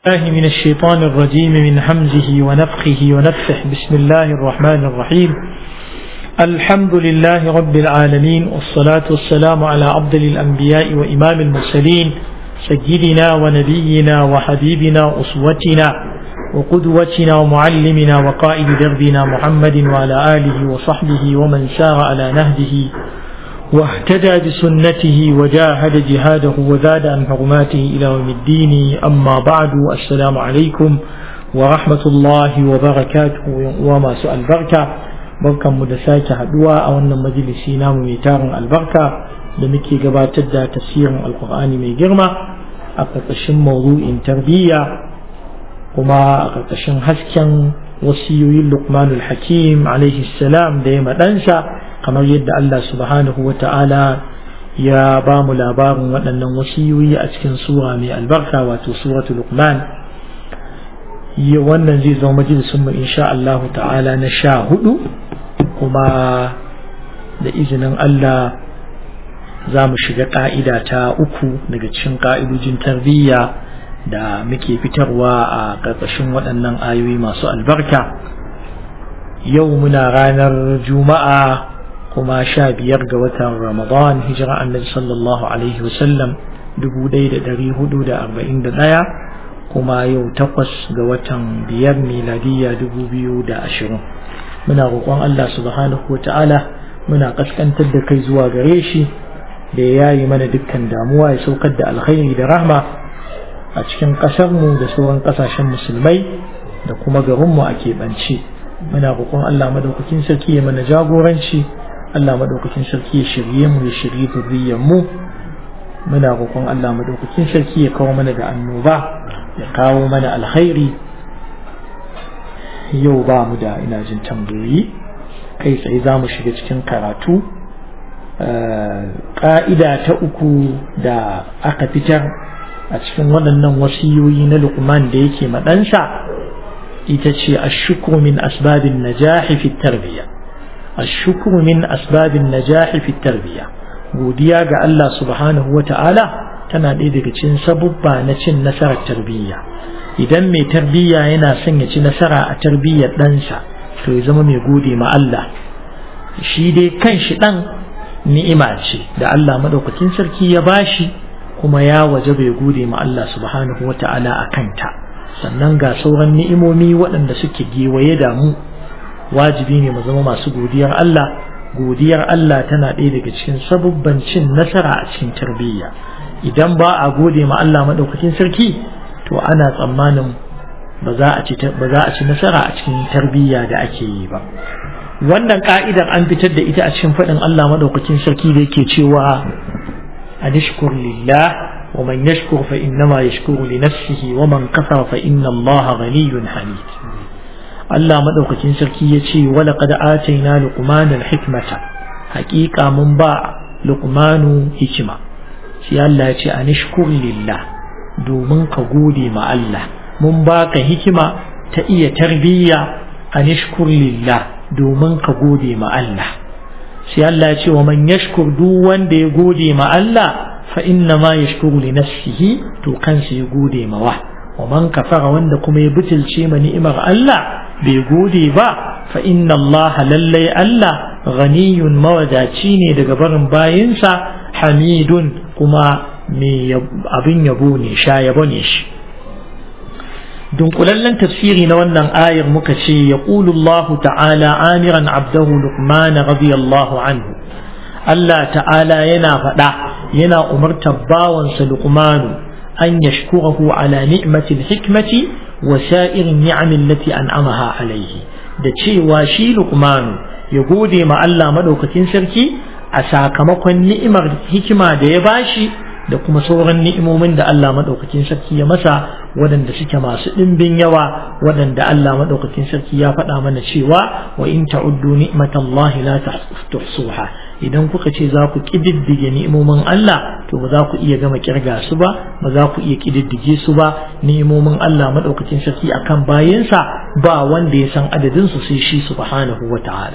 الله من الشيطان الرجيم من همزه ونفخه ونفسه. بسم الله الرحمن الرحيم. الحمد لله رب العالمين، والصلاة والسلام على أفضل الأنبياء وإمام المرسلين سيدنا ونبينا وحبيبنا أسوتنا وقدوتنا ومعلمنا وقائد دربنا محمد وعلى آله وصحبه ومن سار على نهجه واهتدى بسنته وجاهد جهاده وزاد عن حرماته إلى يوم الدين. أما بعد، السلام عليكم ورحمة الله وبركاته. وما سؤال بركة بركة مدساك حدوى أو أن مجلسينا ميتار البركة لمكي قباتد تفسير القرآن من جرمة أقرقشن موضوع تربية وما أقرقشن حسكا وصيوي لقمان الحكيم عليه السلام دائما أنسى kamar yadda Allah subhanahu wa ta'ala ya ba mu labarin waɗannan wasiyoyi a cikin sura mai albarka, wato suratul Luqman. Wannan zai zama majalisun mu insha Allah ta'ala na 14, kuma da izinin Allah za mu shiga ƙa'ida ta 3 daga cikin ƙa'idojin tarbiyya da muke fitarwa a ƙarƙashin waɗannan ayoyi masu albarka. Yau muna ranar Juma'a, kuma 15 ga watan Ramadan, hijira annabi sallallahu alaihi wasallam 1441, kuma yau 8 ga watan 5 miladiya 2020. Muna roƙon Allah subhanahu wata'ala, muna kaskantar da kai zuwa gare shi da ya yayi mana dukkan damuwa, ya saukar da alkhairi da rahma a cikin ƙasarmu da sauran ƙasashen musulmai da kuma garinmu a keɓance. Muna roƙon Allah madaukakin sarki ya mana jagoranci, Allah madaukakin sarki ya shirye mu, ya shirye zuriyar mu. Muna roƙon Allah madaukakin sarki ya kawo mana da annoba, ya kawo mana alkhairi. Yau ba mu da ina jin tambayoyi, kai tsaye za mu shiga cikin karatu. Ƙa'ida ta 3 da aka fitar a cikin waɗannan wasiyoyi na Luqman da yake maɗansa ita ce ashukru min asbabin najahi fi tarbiyya. الشكر من أسباب النجاح في التربية. godiya ga Allah subhanahu wata'ala tana ɗaya daga cikin sabubba na cin nasarar tarbiyya. Idan mai tarbiyya yana son ya ci nasara a tarbiyyar ɗansa, to ya zama mai gode ma Allah. Shi dai kanshi ɗan ni'ima ce da Allah madaukakin sarki ya bashi, kuma ya waje bai gode ma Allah subhanahu wata'ala a kanta. Sannan ga sauran ni'imomi waɗanda suke gewaye da mu, wajibi ne mu zama masu godiyar Allah. Godiyar Allah tana ɗaya daga cikin sabubban cin nasara a cikin tarbiyya. Idan ba a gode ma Allah madaukakin sarki, to ana tsammanin ba za a ci nasara a cikin tarbiyya da ake yi ba. Wannan ka'idar an fitar da ita a cikin faɗin Allah madaukakin sarki da yake cewa anishkur lillah wa man yashkur fa innama yashkuru li nafsihi wa man kafara fa inna Allah ghaniyyun hamid. Allah madaukakin sarki ya ce wala qad atayna luqmana al-hikmata, haqiqa mun ba luqmanu hikima. sai Allah ya ce anishkur lillah, domin ka gode ma Allah. Mun baka hikima ta iya tarbiyya, anishkur lillah, domin ka gode ma Allah. sai Allah ya ce wa man yashkur, duk wanda ya gode ma Allah, fa inna ma yashkuru li nafsihi, to kansa ya gode ma wa man kafara, wanda kuma ya butulce ma ni'imar Allah bai gode ba, fa inna Allah, lallai Allah, ghaniyun, mawadaci ne daga barin bayinsa, hamidun, kuma mai abin yabo ne, sha yabo ne shi. Dunkulallen tafsiri na wannan ayar muka ce yaqulu Allah ta'ala amiran abdahu Luqman radiyallahu anhu. Allah ta'ala yana faɗa, yana umartar bawansa Luqmanu an yashkurahu ala ni'matil hikmati wa sa'irin ni'amin lati an'amaha alaihi, da cewa shi Luqmanu ya gode ma Allah madaukakin sarki a sakamakon ni'imar hikima da ya bashi, da kuma sauran ni'imomin da Allah madaukakin sarki ya masa, waɗanda suke masu ɗimbin yawa, waɗanda Allah madaukakin sarki ya faɗa mana cewa wa in ta'uddu ni'matallahi la tuhsuha. Idan kuka ce za ku ƙididdige ni'imomin Allah, to ba za ku iya gama kirga su ba, ba za ku iya ƙididdige su ba. Ni'imomin Allah madaukakin sarki akan bayinsa ba wanda ya san adadin su sai shi subhanahu wata'ala.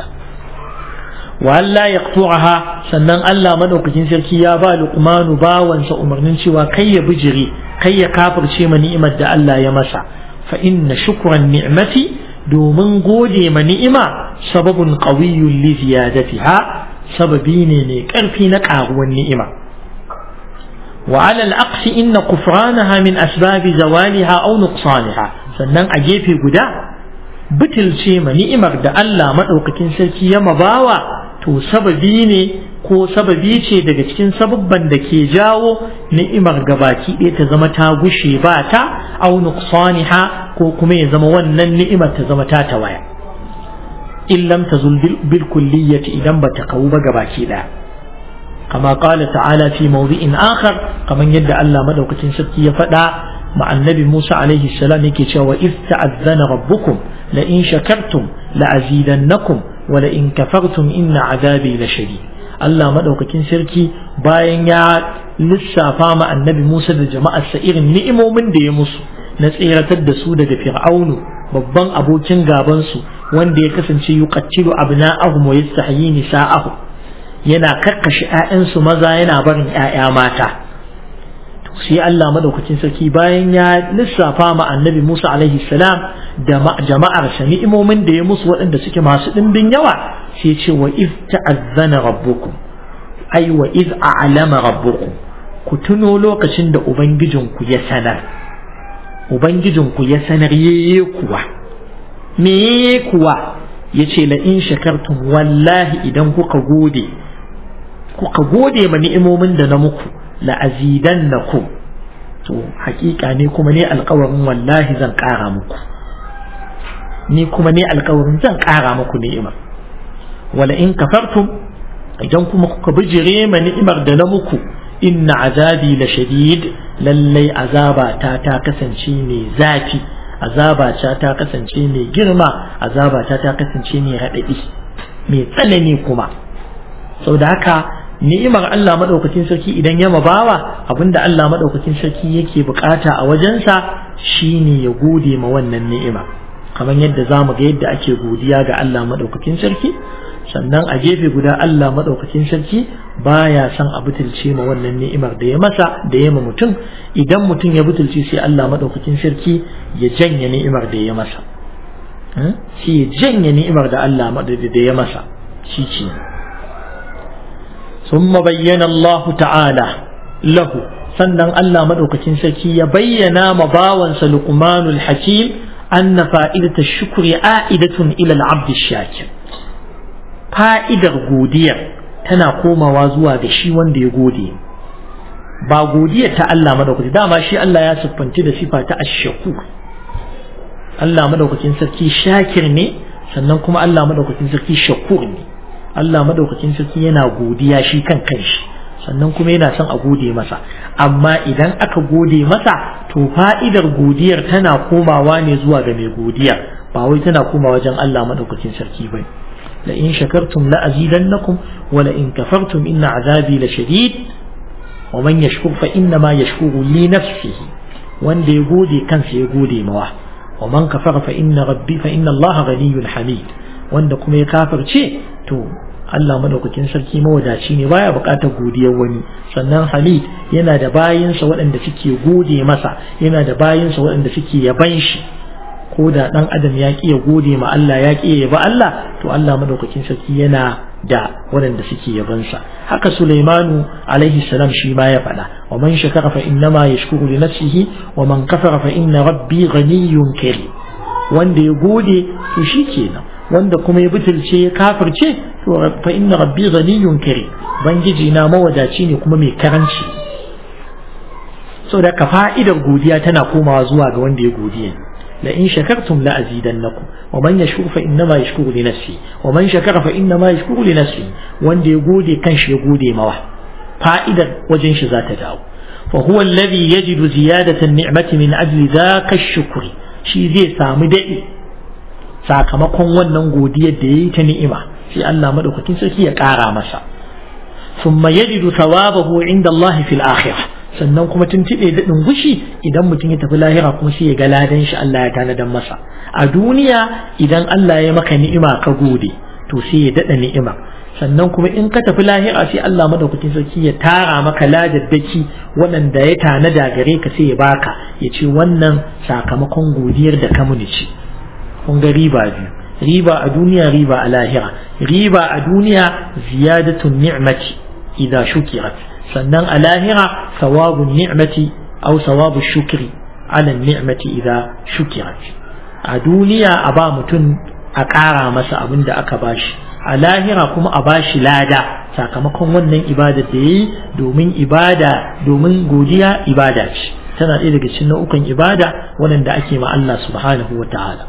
wa alla yaqtu'aha, sannan Allah madaukakin sarki ya ba Luqmanu bawansa umarnin cewa kai ya bijire kai ya kafirce ma ni'imar da Allah ya masa fa inna shukran ni'mati domin gode ma ni'ima sababun qawiyyun li ziyadatiha sababi ne mai karfi na karuwan ni'ima wa ala al-aqsi inna kufranaha min asbabi zawaliha aw nuqsaniha sannan a gefe guda butulce ma ni'imar da Allah madaukakin sarki ya mabawa to sababi ne ko sababi ce daga cikin sababban da ke jawo ni'imar gabaki ɗaya ta zama ta gushe ba ta au nuqsaniha ko kuma ya zama wannan ni'imar ta zama ta tawaya in lam tazul bil kulliyati idan ba ta kawu ba gabaki ɗaya kama qala ta'ala fi mawdi'in akhar kaman yadda Allah madaukakin sarki ya faɗa ma annabi Musa alaihi salam yake cewa iz ta'azzana rabbukum la in shakartum la azidannakum wa la in kafartum inna azabi la shadid Allah madaukakin sarki bayan ya lissafa ma annabi Musa da jama'arsa irin ni'imomin da ya musu na tseratar da su daga fir'aunu babban abokin gaban su wanda ya kasance yuqattilu abna'ahum wa yastahyi nisa'ahum yana karkashe ƴaƴansu maza yana barin ƴaƴa mata sai Allah madaukakin sarki bayan ya lissafa ma annabi Musa alaihi salam da jama'ar sa ni'imomin da ya musu waɗanda suke masu ɗimbin yawa sai ce wa iz ta'azzana rabbukum ai wa iz a'lama rabbukum ku tuno lokacin da ubangijinku ya sanar yeye kuwa me kuwa yace la in shakartum wallahi idan kuka gode ma ni'imomin da na muku la azidannakum to hakika ne kuma ne alƙawarin wallahi zan ƙara muku ni'ima wala in kafartum idan kuma kuka bijire ma ni'imar da na muku inna azabi la shadid lallai azaba ta kasance mai zafi azaba ta kasance mai girma azaba ta kasance mai radadi mai tsanani kuma saboda haka ni'imar Allah madaukakin sarki idan ya mabawa abinda Allah madaukakin sarki yake bukata a wajensa shine ya gode ma wannan ni'ima kamar yadda zamu ga yadda ake godiya ga Allah madaukakin sarki sannan a gefe guda Allah madaukakin sarki baya son a butulce ma wannan ni'imar da ya masa da ya ma mutum idan mutum ya butulce sai Allah madaukakin sarki ya janye ni'imar da ya masa sai ya janye ni'imar da Allah da ya masa shi ce ثم بين الله تعالى له sannan Allah madaukakin sarki ya bayyana ma bawansa Luqmanul Hakim anna fa'idatu shukri a'idatun ila al-'abd ash-shakir fa'idar godiya tana komawa zuwa ga shi wanda ya gode ba godiya ta Allah madaukakin dama shi Allah ya siffanci da sifa ta ash-shakur Allah madaukakin sarki shakir ne sannan kuma Allah madaukakin sarki shakur ne Allah madaukakin sarki yana godiya shi kan kanshi sannan kuma yana son a gode masa amma idan aka gode masa to fa'idar godiyar tana komawa ne zuwa ga mai godiya ba wai tana komawa wajen Allah madaukakin sarki bane la in shakartum la azidannakum wa la in kafartum inna azabi la shadid wa man yashkur fa inna ma yashkuru li nafsihi wanda ya gode kansa ya gode mawa wa man kafara fa inna Allah ghaniyyun hamid wanda kuma ya kafirce to Allah madaukakin sarki mawadaci ne baya bukatar godiyar wani sannan Hamid yana da bayinsa waɗanda suke gode masa yana da bayinsa waɗanda suke yaban shi ko da dan adam ya ki ya gode ma Allah ya ki ya ba Allah to Allah madaukakin sarki yana da waɗanda suke yaban sa haka Sulaimanu alaihi salam shi ma ya faɗa wa man shakara fa innama yashkuru li nafsihi wa man kafara fa inna rabbi ghaniyyun karim wanda ya gode to shikenan wanda kuma ya butulce ya kafirce to fa inna rabbi ghaniyyun karim bangiji na mawadaci ne kuma mai karanci saboda ka fa'idar godiya tana komawa zuwa ga wanda ya godiya la in shakartum la azidannakum wa man yashkur fa innama yashkuru li nafsi wa man shakara fa innama yashkuru li nafsi wanda ya gode kanshi ya gode mawa fa'idar wajen shi za ta dawo fa huwa alladhi yajidu ziyadata an-ni'mati min ajli dhaka ash-shukri shi zai samu dadi sakamakon wannan godiyar da yayi ta ni'ima sai Allah madaukakin sarki ya ƙara masa thumma yajidu thawabahu inda Allah fil akhirah sannan kuma tuntube da gushi idan mutum ya tafi lahira kuma sai ya ga ladan shi Allah ya tanadan masa a duniya idan Allah ya maka ni'ima ka gode to sai ya dada ni'ima sannan kuma in ka tafi lahira sai Allah madaukakin sarki ya tara maka ladaddaki waɗanda ya tanada gare ka sai ya baka ya ce wannan sakamakon godiyar da ka muni ce. kun ga riba biyu, riba a duniya, riba a lahira. Riba a duniya ziyadatun ni'mati idza shukirat, sannan a lahira sawabun ni'mati aw sawabu shukri ala ni'mati idza shukirat. A duniya a ba mutum a ƙara masa abin da aka bashi, a lahira kuma a bashi lada sakamakon wannan ibada da yayi, domin godiya ibada ce, tana ɗaya daga cikin nau'ukan ibada waɗanda ake ma Allah subhanahu wa ta'ala.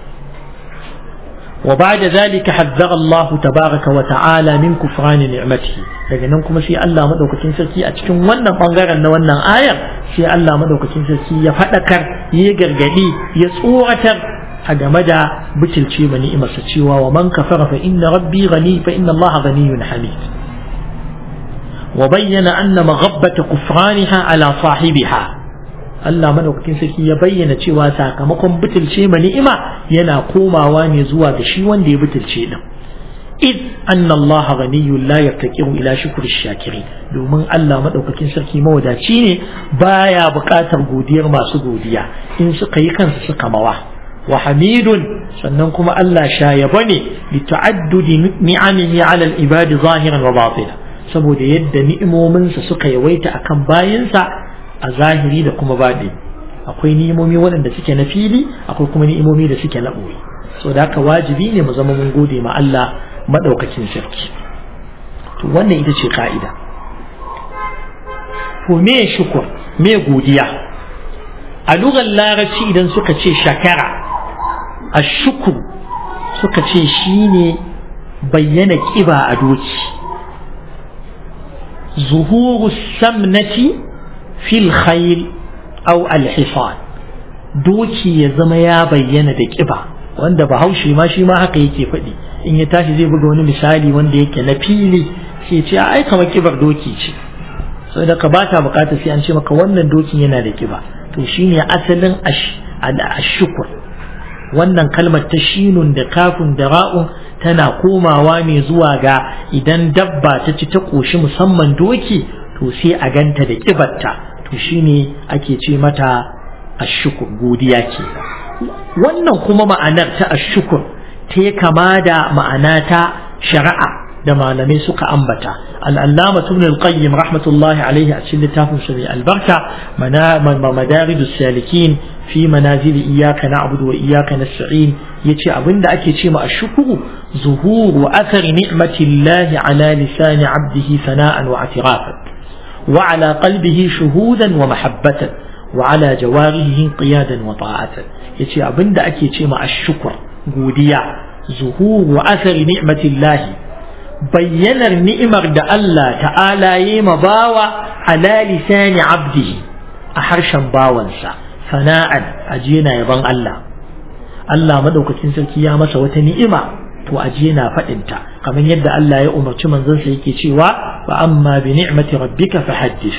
wa ba'da zalika hazzara Allah tabaraka wa ta'ala min kufrani ni'matihi, daga nan kuma sai Allah madaukakin sarki a cikin wannan bangaren na wannan ayar sai Allah madaukakin sarki ya fadakar, ya gargadi, ya tsoratar a game da butulce ma ni'imarsa cewa wa man kafara fa inna rabbi ghani fa inna Allah ghaniyyun hamid. wa bayyana anna maghabbata kufraniha ala sahibiha, Allah madaukakin sarki ya bayyana cewa sakamakon butulce ma ni'ima yana komawa ne zuwa ga shi wanda ya butulce din. id anna Allah ghaniyyun la yaftaqiru ila shukri shakirin, domin Allah madaukakin sarki mawadaci ne, baya buƙatar godiyar masu godiya in suka yi kansu suka mawa. wa hamidun, sannan kuma Allah shayaba ne li ta'addudi ni'amihi 'ala al-ibadi zahiran wa batina, saboda yadda ni'imominsa suka yawaita akan bayinsa a zahiri da kuma baɗi. akwai ni'imomi waɗanda suke na fili, akwai kuma ni'imomi da suke na ɓoye. so da haka wajibi ne mu zama mun gode ma Allah madaukakin sarki. to wannan ita ce ka'ida. to me shukur, me godiya? a lugar larabci idan suka ce shakara, ashukru suka ce shine bayyana kiba a doki, zuhuru samnati fil khayl aw al hisan, doki ya zama ya bayyana da kiba, wanda bahaushe ma shi ma haka yake faɗi in ya tashi zai buga wani misali wanda yake na fili, sai ce ai kamar kibar doki ce, saboda ka bata bukata sai an ce maka wannan dokin yana da kiba. to shine asalin ashkur. wannan kalmar ta shinun da kafun da ra'un tana komawa ne zuwa ga idan dabba ta ci ta koshi, musamman doki, to sai a ganta da kibarta, to shine ake ce mata ashkur, godiya ke. wannan kuma ma'anar ta ashkur ta kama da ma'ana ta shari'a da malamai suka ambata. al'allama ibn al-qayyim rahmatullahi alaihi a cikin littafin shari'a albarka madarijus salikin fi manazil iyyaka na'budu wa iyyaka nasta'in, yace abinda ake ce ma ashkuru zuhuru athari ni'matillahi ala lisani 'abdihi sana'an wa i'tirafan wa ala qalbihi shuhudan wa mahabbatan wa ala jawarihi qiyadan wa ta'atan. yace abinda ake ce ma ashkur, godiya, zuhuru athari ni'matillahi, bayyanar ni'imar da Allah ta'ala yi ma bawa ala lisani 'abdihi, a harshen bawansa, sana'an aje na yaban Allah. Allah madaukakin sarki ya masa wata ni'ima, to aje na faɗinta, kamar yadda Allah ya umarci manzansa yake cewa fa amma bi ni'mati rabbika fahaddith,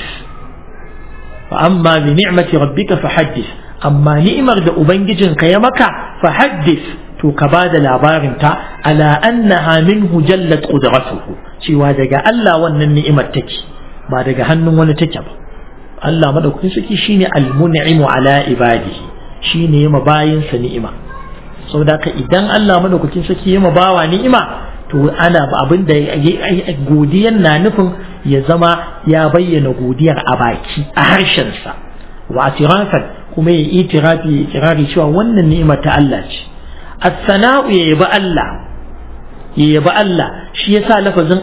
fa amma bi ni'mati rabbika fahaddith, amma ni'imar da ubangijinka ya maka fahaddith, to ka bada labarinta, ala annaha minhu jallat qudratuhu, cewa daga Allah wannan ni'imar take, ba daga hannun wani take ba. Allah madaukakin sarki shine al-mun'imu ala ibadihi, shine yima bayinsa ni'ima. saboda ka idan Allah madaukakin sarki yima bawa ni'ima, to ana abinda godiyan na nufin ya zama ya bayyana godiyar a baki, a harshen sa, wa atirafan kuma ya itirafi, ya ikirari cewa wannan ni'ima ta Allah ce. as-sana'u ya yabi Allah, ya yabi Allah, shi yasa lafazin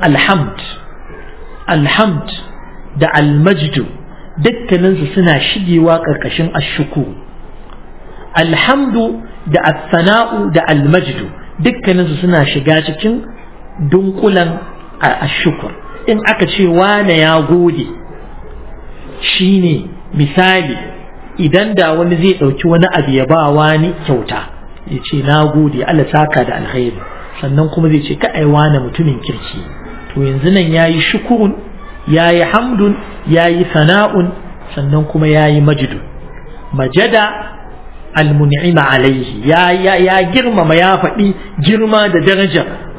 alhamd da almajdu dukkaninsu suna shigewa ƙarƙashin ashukuru. alhamdu da as-sana'u da almajdu dukkaninsu suna shiga cikin dunkulan ashukur. in aka ce wane ya gode, shine misali idan da wani zai ɗauki wani abu ya ba wani kyauta, ya ce na gode, Allah saka da alkhairi, sannan kuma zai ce ka ai wane mutumin kirki, to yanzu nan yayi shukurun, yayi hamdun, yayi sana'un, sannan kuma yayi majdun. majada almun'ima alaihi, ya girmama, ya faɗi girma da darajar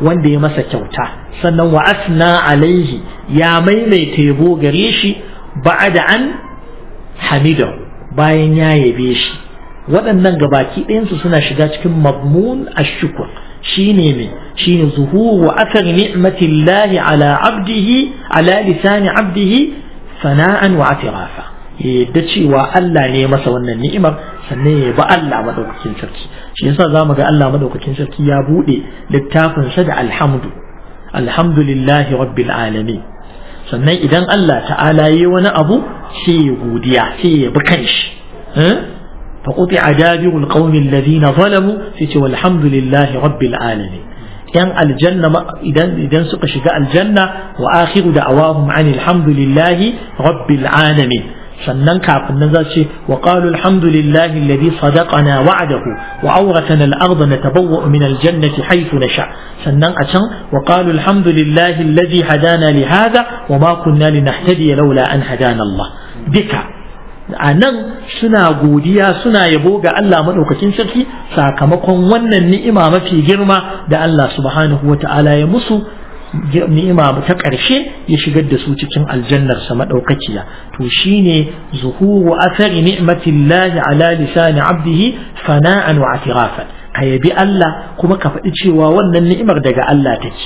wanda ya masa kyauta sannan wa asna alaihi ya maimaita yabo gare shi ba'da an hamidahu bayan ya yabe shi waɗannan gabaki ɗayansu suna shiga cikin madmun ash-shukr shine zuhuru athar ni'matillahi ala abdihi ala lisani abdihi sana'an wa atirafa yadda cewa Allah ne masa wannan ni'imar sannan ya ba Allah madaukakin sarki shi yasa zamu ga Allah madaukakin sarki ya bude littafin sa da alhamdulillahi rabbil alamin sannan idan Allah ta'ala yi wani abu sai ya godiya sai ya bi kanshi فقطع دابر القوم الذين ظلموا والحمد لله رب العالمين كان الجنة إذا سق شجاء الجنة وآخر دعواهم عن الحمد لله رب العالمين sannan kafin nan za ce wa qalu alhamdulillahi alladhi sadaqana wa'dahu wa awrathana al-ardha natabawwa'u min al-jannati haythu nasha sannan a can wa qalu alhamdulillahi alladhi hadana li hadha wa ma kunna linahtadiya laula an hadana Allah duka anan suna godiya suna yabo ga Allah madaukakin sarki sakamakon wannan ni'ima mafi girma da Allah subhanahu wata'ala ya musu ni'ima ta ƙarshe ya shigar da su cikin aljannar sa madaukakiya to shine zuhuru athari ni'matillahi ala lisani abdihi fana'an wa atirafan ka yabi Allah kuma ka faɗi cewa wannan ni'imar daga Allah take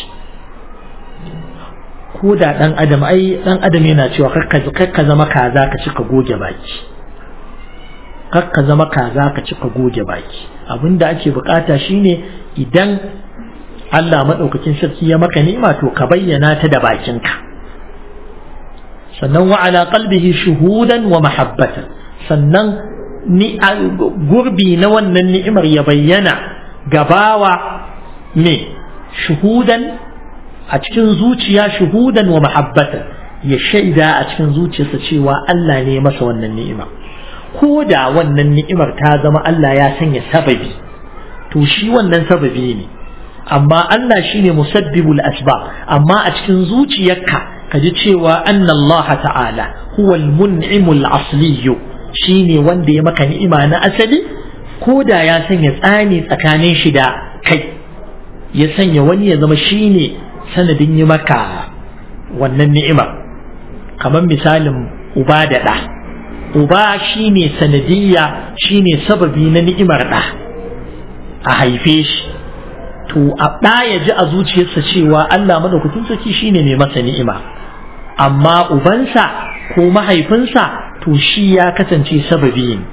ko da dan adam yana cewa kakka zama kaza ka cika goge baki kakka zama kaza ka cika goge baki abinda ake bukata shine idan Allah madaukakin sarki ya maka ni'ima to ka bayyana ta da bakinka sannan wa ala qalbihi shuhudan wa mahabbatan sannan gurbi na wannan ni'imar ya bayyana gabawa me shuhudan a cikin zuciya shuhudan wa mahabbatan ya shaida a cikin zuciyarsa cewa Allah ne masa wannan ni'ima ko da wannan ni'imar ta zama Allah ya sanya sababi to shi wannan sababi ne amma Allah shine musabbibul asbab amma a cikin zuciyarka kaji cewa anna Allah ta'ala huwal mun'imul asliyu shine wanda ya maka ni'ima na asali ko da ya sanya tsani tsakanin shi da kai ya sanya wani ya zama shine sanadin yi maka wannan ni'ima kamar misalin uba da ɗa uba shine sanadiyya shine sababi na ni'imar ɗa a haife shi to a ɗa ya ji a zuciyarsa cewa Allah madaukakin sarki shine mai masa ni'ima amma ubansa ko mahaifinsa to shi ya kasance sababi ne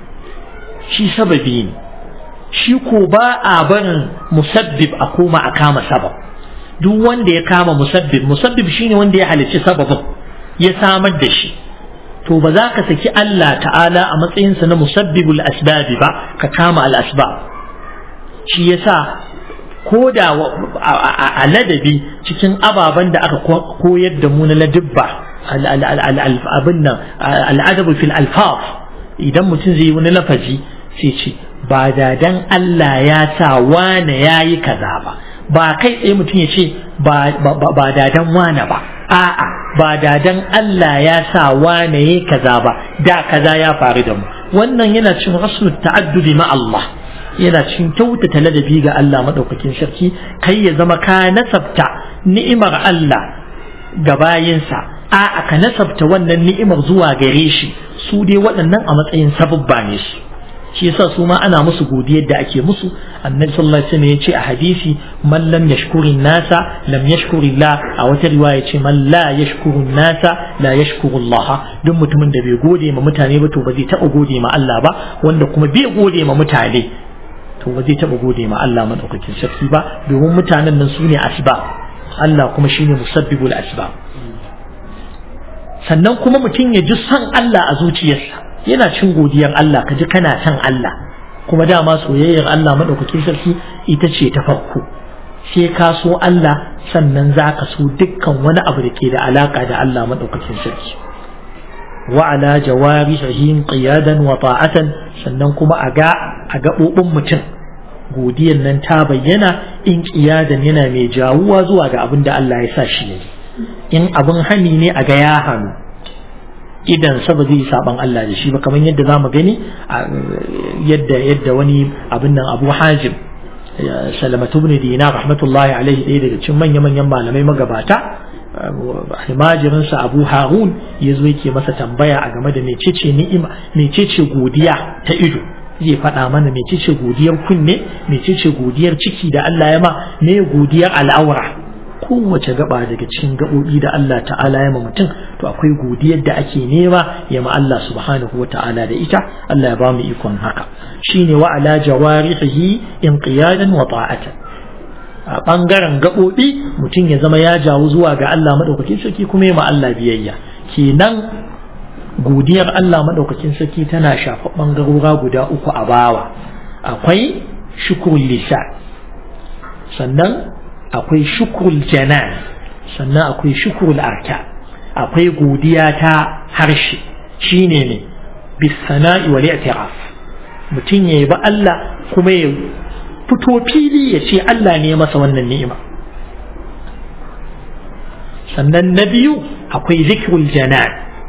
shi ko ba a barin musabbib a koma a kama sabab duk wanda ya kama musabbib shine wanda ya halicci sababin ya samar da shi to ba za ka saki Allah ta'ala a matsayinsa na musabbibul asbabi ba ka kama al asbab shi yasa ko da a ladabi cikin ababen da aka koyar da mu na ladibba al'adabu fil alfaf idan mutum zai yi wani lafazi sai ce ba da dan Allah ya sa wane yayi kaza ba kai tsaye mutum ya ce ba da dan wane ba a'a ba da dan Allah ya sa wane yayi kaza ba da kaza ya faru da mu wannan yana cin husnul ta'addudi ma Allah yana cikin kyautata ladabi ga Allah madaukakin sarki kai ya zama ka nasabta ni'imar Allah ga bayinsa a'a ka nasabta wannan ni'imar zuwa gare shi su dai waɗannan a matsayin sababba ne su shi yasa su ma ana musu godiyar da ake musu annabi sallallahu alaihi wasallam yace a hadisi man lam yashkurin nasa lam yashkurillah a wata riwaya yace man la yashkurun nasa la yashkurullah duk mutumin da bai gode ma mutane ba to ba zai taɓa gode ma Allah ba wanda kuma bai gode ma mutane to ba zai taɓa gode ma Allah madaukakin sarki ba domin mutanen nan su ne asbab Allah kuma shine musabbibul asbab sannan kuma mutum ya ji son Allah a zuciyarsa yana cin godiyar Allah ka ji kana son Allah kuma dama soyayyar Allah madaukakin sarki ita ce ta farko sai ka so Allah sannan za ka so dukkan wani abu da ke da alaka da Allah madaukakin sarki wa ala jawarihim qiyadan wa ta'atan sannan kuma a gaɓoɓin mutum godiyar nan ta bayyana in qiyadan yana mai jawuwa zuwa ga abin da Allah ya sa shi ne in abin hani ne a ga ya hannu idan sa ba zai saban Allah da shi ba kamar yadda zamu gani yadda wani abin nan Abu Hajim Salamatu ibn Dinar rahmatullahi alaihi ɗaya daga cikin manya-manyan malamai magabata almajirinsa Abu Harun ya zo yake masa tambaya a game da mecece ni'ima mecece godiya ta ido zai faɗa mana mecece godiyar kunne mecece godiyar ciki da Allah ya ma me godiyar al'aura kowace gaba daga cikin gaɓoɓi da Allah ta'ala ya ma mutum to akwai godiyar da ake nema ya ma Allah subhanahu wa ta'ala da ita Allah ya ba mu ikon haka shine wa ala jawarihi inqiyadan wa ta'atan a ɓangaren gaɓoɓi mutum ya zama ya jawo zuwa ga Allah maɗaukakin sarki kuma ya ma Allah biyayya kenan godiyar Allah maɗaukakin sarki tana shafa ɓangarora guda uku a bawa akwai shukrul lisan sannan akwai shukrul janan sannan akwai shukrul arka akwai godiya ta harshe shine ne bisana'i wal i'tiraf mutum ya yabi Allah kuma ya fito fili ya ce Allah ne masa wannan ni'ima sannan na biyu akwai zikrul janan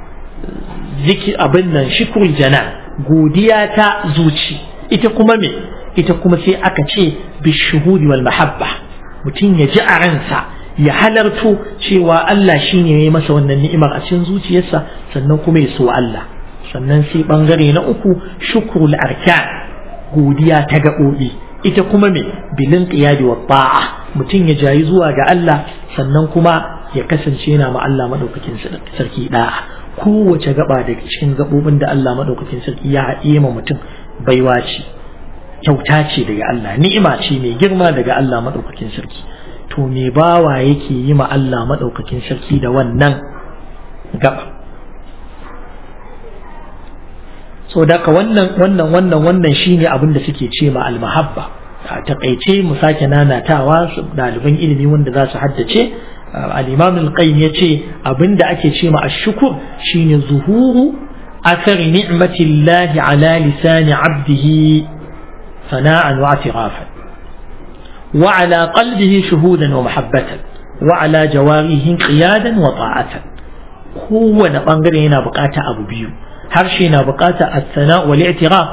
abin nan shukrul janan godiya ta zuci ita kuma me ita kuma sai aka ce bishuhudi wal mahabba mutum ya ji a ransa ya halarto cewa Allah shine ya yi masa wannan ni'imar a cikin zuciyarsa sannan kuma ya so Allah sannan sai bangare na uku shukrul arkan godiya ta gaɓoɓi ita kuma me bilin qiyadi wa ta'a mutum ya jayi zuwa ga Allah sannan kuma ya kasance yana ma Allah madaukakin sarki da'a kowace gaba daga cikin gabobin da Allah madaukakin sarki ya haɗe ma mutum baiwa ce kyauta ce daga Allah ni'ima ce mai girma daga Allah madaukakin sarki to me bawa yake yi ma Allah madaukakin sarki da wannan gaba so daga wannan shine abin da suke ce ma al-mahabba a takaice mu sake nanatawa ɗaliban ilimi wanda za su haddace al-imam al-qayyim yace abinda ake ce ma ash-shukr shine zuhuru athar ni'matillahi ala lisani 'abdihi sana'an wa i'tirafan wa ala qalbihi shuhudan wa mahabbatan wa ala jawarihi qiyadan wa ta'atan kowane bangare yana bukata abu biyu harshe na bukata as-sana' wal i'tiraf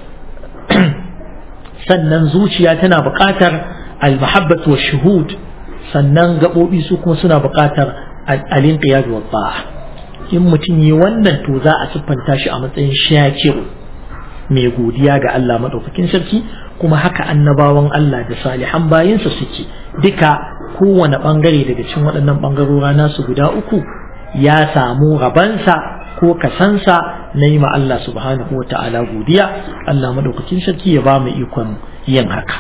sannan zuciya tana bukatar al-mahabbatu wash-shuhud sannan gabobi su kuma suna bukatar al-inqiyad wa ta'a in mutum yi wannan to za a siffanta shi a matsayin shakir mai godiya ga Allah madaukakin sarki kuma haka annabawan Allah da salihan bayinsa suke duka kowane bangare daga cikin waɗannan bangarora nasu guda uku ya samu rabansa ko kasansa na yi ma Allah subhanahu wa ta'ala godiya Allah madaukakin sarki ya ba mu ikon yin haka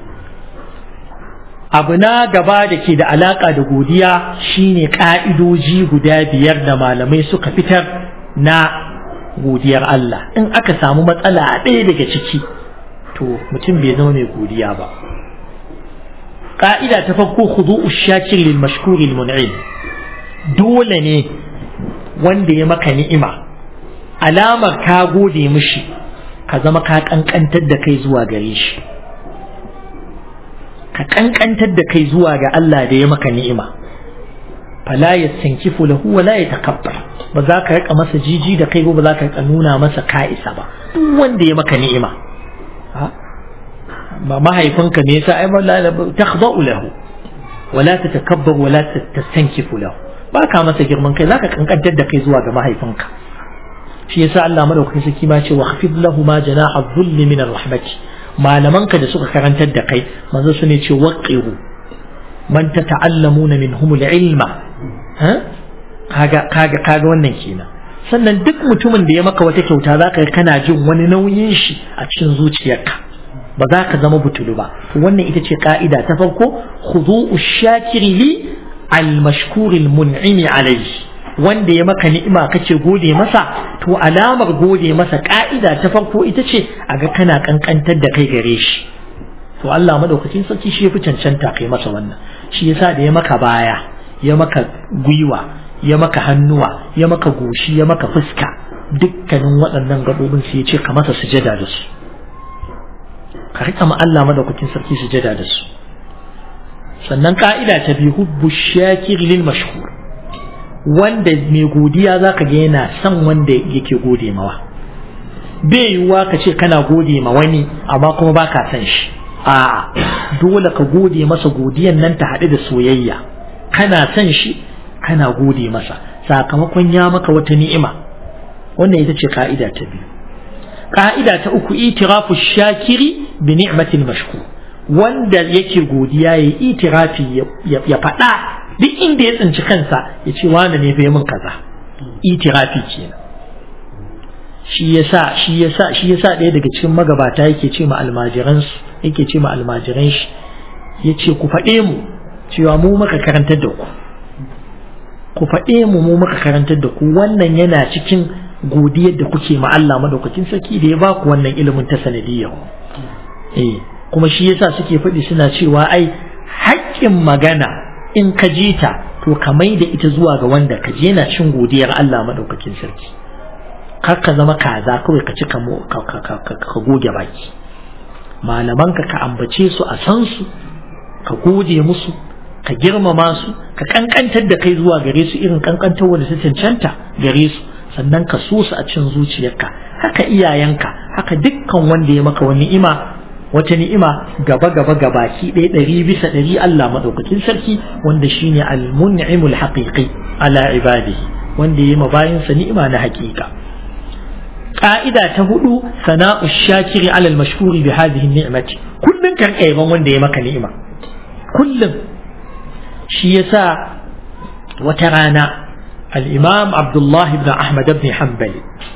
abu na gaba da ke da alaka da godiya shine ka'idoji guda 5 da malamai suka fitar na godiyar Allah in aka samu matsala a ɗaya daga ciki to mutum bai zama mai godiya ba ka'ida ta farko khudu'u shakir lil mashkur al mun'im dole ne wanda ya maka ni'ima alamar ka gode mishi ka zama ka kankantar da kai zuwa gare shi ka kankantar da kai zuwa ga Allah da ya maka ni'ima fala yastankifu lahu wa la yatakabbar ba za ka rika masa jiji da kai ba za ka rika nuna masa ka isa ba duk wanda ya maka ni'ima ba mahaifinka ne yasa ai takhda'u lahu wa la tatakabbar wa la tastankifu lahu ba ka masa girman kai zaka kankantar da kai zuwa ga mahaifinka shi yasa Allah madaukakin sarki ma ce wa khafid lahu ma janaha dhulli min ar-rahmati malamanka da suka karantar da kai manzo su ne ce waqiru man tata'allamuna minhum al-ilma kaga wannan kenan sannan duk mutumin da ya maka wata kyauta zaka kana jin wani nauyin shi a cikin zuciyarka ba za ka zama butulu ba to wannan ita ce ka'ida ta farko khudu'u shakiri li al-mashkur al-mun'imi alayhi wanda ya maka ni'ima kace gode masa to alamar gode masa ka'ida ta farko ita ce a ga kana kankantar da kai gare shi to Allah madaukakin sarki shi yafi cancanta kai masa wannan shi yasa da ya maka baya ya maka gwiwa ya maka hannuwa ya maka goshi ya maka fuska dukkanin waɗannan gabobin sai ya ce ka masa sujada da su ka rika ma Allah madaukakin sarki sujada da su sannan ka'ida ta biyu hubbu shakir lil mashkur wanda mai godiya zaka ga yana son wanda yake gode mawa bai yiwuwa ka ce kana gode ma wani amma kuma baka san shi a dole ka gode masa godiyan nan ta haɗu da soyayya kana son shi kana gode masa sakamakon ya maka wata ni'ima wannan ita ce ka'ida ta biyu ka'ida ta uku itirafu shakiri bi ni'matil mashkur wanda yake godiya yayi itirafi ya faɗa duk inda ya tsinci kansa ya ce wani ne fa min kaza itirafi kenan shi yasa ɗaya daga cikin magabata yake ce ma almajiran shi yace ku faɗe mu cewa mu muka karantar da ku faɗe mu muka karantar da ku wannan yana cikin godiyar da kuke ma Allah madaukakin sarki da ya ba ku wannan ilimin ta sanadiyyar kuma shi yasa suke faɗi suna cewa ai haƙƙin magana in ka ji ta to ka mai da ita zuwa ga wanda ka je yana cin godiyar Allah madaukakin sarki kar ka zama kaza kawai ka ci ka goge baki malamanka ka ambace su a san su ka gode musu ka girmama su ka kankantar da kai zuwa gare su irin kankantar wanda ta cancanta gare su sannan ka so su a cikin zuciyarka haka iyayenka haka dukkan wanda ya maka wani ni'ima wata ni'ima gaba baki ɗaya 100% Allah madaukakin sarki wanda shine al-mun'imul haqiqi ala ibadihi wanda ya mabayin sa ni'ima na haƙiƙa ƙa'ida ta hudu sana'u shakiri ala al-mashkuri bi hadhihi ni'mati kullun kan aiban wanda ya maka ni'ima kullun shi yasa wata rana al-imam Abdullah ibn Ahmad ibn Hanbal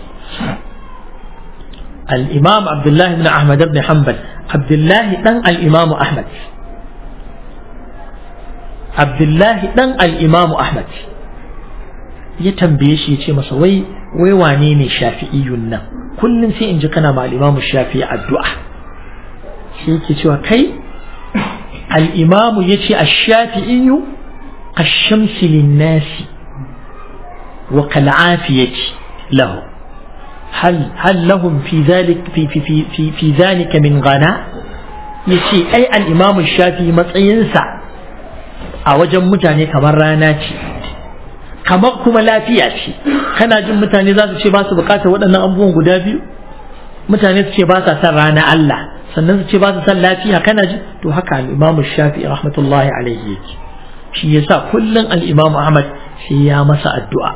al-imam Abdullah ibn Ahmad ibn Hanbal Abdullah dan al-imam Ahmad Abdullah dan al-imam Ahmad ya tambaye shi ya ce masa wai wane ne shafi'iyun nan kullum sai in ji kana ma al-imamu shafi'i addu'a shi yake cewa kai al-imamu yace ash-shafi'iyyu ash-shamsi lin-nasi wa kal-'afiyati lahu hal lahum fi dhalik fi dhalika min ghana yace ai al-imamu shafi'i matsayinsa a wajen mutane kamar rana ce kamar kuma lafiya ce kana jin mutane za su ce ba su bukatar waɗannan abubuwan guda biyu mutane su ce ba sa son rana Allah sannan su ce ba su son lafiya kana ji to haka al-Imam Shafi'i rahmatullahi alaihi yake shi yasa kullun al-Imam Ahmad sai ya masa addu'a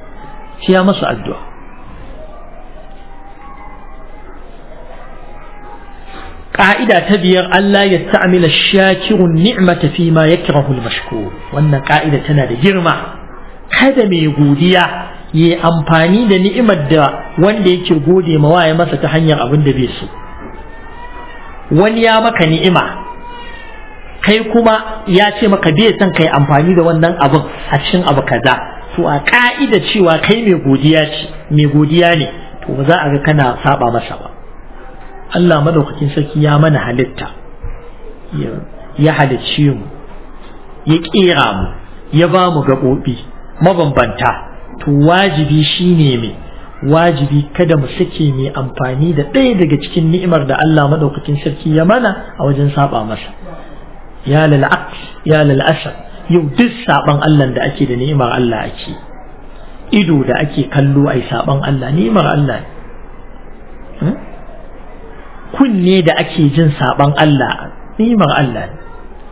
ƙa'ida ta biyar Allah ya ta'amila shakirun ni'mata fi ma yakrahu al-mashkur wannan ƙa'ida tana da girma kada mai godiya yi amfani da ni'imar da wanda yake gode ma waye masa ta hanyar abin da bai so wani ya maka ni'ima kai kuma ya ce maka bai san kai amfani da wannan abin a cikin abu kaza to a ka'ida cewa kai mai godiya ne to ba za a ga kana saba masa ba Allah madaukakin sarki ya mana halitta ya halicce mu ya kera mu ya ba mu gaɓoɓi mabambanta to wajibi shine mai wajibi kada mu sake mai amfani da ɗaya daga cikin ni'imar da Allah madaukakin sarki ya mana a wajen saba masa ya lal aqs ya lal asad yau duk saban Allah da ake da ni'imar Allah ake ido da ake kallo ai saban Allah ni'imar Allah ne kunne da ake jin saban Allah ni'imar Allah ne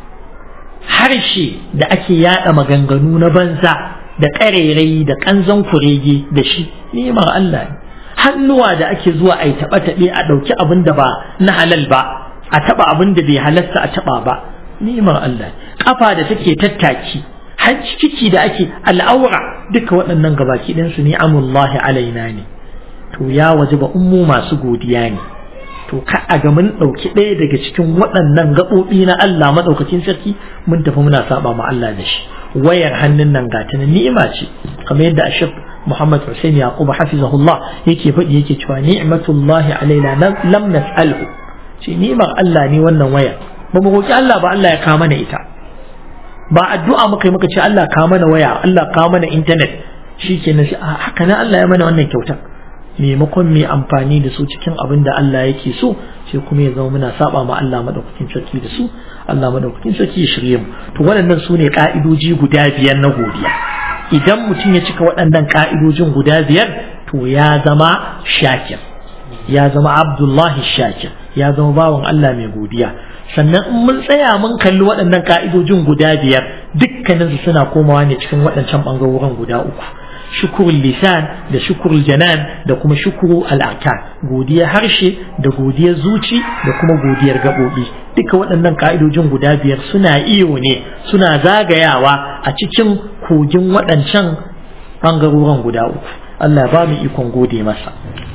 harshe da ake yada maganganu na banza da ƙarerai da ƙanzon kurege da shi ni'imar Allah ne hannuwa da ake zuwa a yi taɓe-taɓe a ɗauki abin da ba na halal ba a taɓa abin da bai halasta a taɓa ba ni'imar Allah ƙafa da take tattaki hanci ciki da ake al'aura duka waɗannan gabaki ɗinsu ni'amullahi alaina ne to ya wajaba ummu masu godiya ne to ka a ga mun ɗauki ɗaya daga cikin waɗannan gaɓoɓi na Allah maɗaukakin sarki mun tafi muna saba ma Allah da shi wayar hannun nan ga tana ni'ima ce kamar yadda Ashaf Muhammad Hussein Yaqub hafizahullah yake faɗi yake cewa ni'matullahi alaina lam nas'alhu ce ni'imar Allah ne wannan wayar ba mu roki Allah ba Allah ya kawo mana ita ba addu'a muka yi muka ce Allah kawo mana waya Allah kawo mana internet shikenan haka nan Allah ya mana wannan kyautar maimakon mai amfani da su cikin abin da Allah yake so sai kuma ya zama muna saba ma Allah madaukakin sarki da su Allah madaukakin sarki ya shirye mu to waɗannan su ne ka'idoji guda biyar na godiya idan mutum ya cika waɗannan ka'idojin guda biyar to ya zama shakir ya zama Abdullahi shakir ya zama bawan Allah mai godiya sannan in mun tsaya mun kalli waɗannan ka'idojin guda biyar dukkaninsu suna komawa ne cikin waɗancan ɓangarorin guda uku shukurul lisan da shukurul janan da kuma shukuru al'arkan godiyar harshe da godiyar zuci da kuma godiyar gaɓoɓi duka waɗannan ka'idojin guda biyar suna iyo ne suna zagayawa a cikin kogin waɗancan ɓangarorin guda uku Allah ba mu ikon gode masa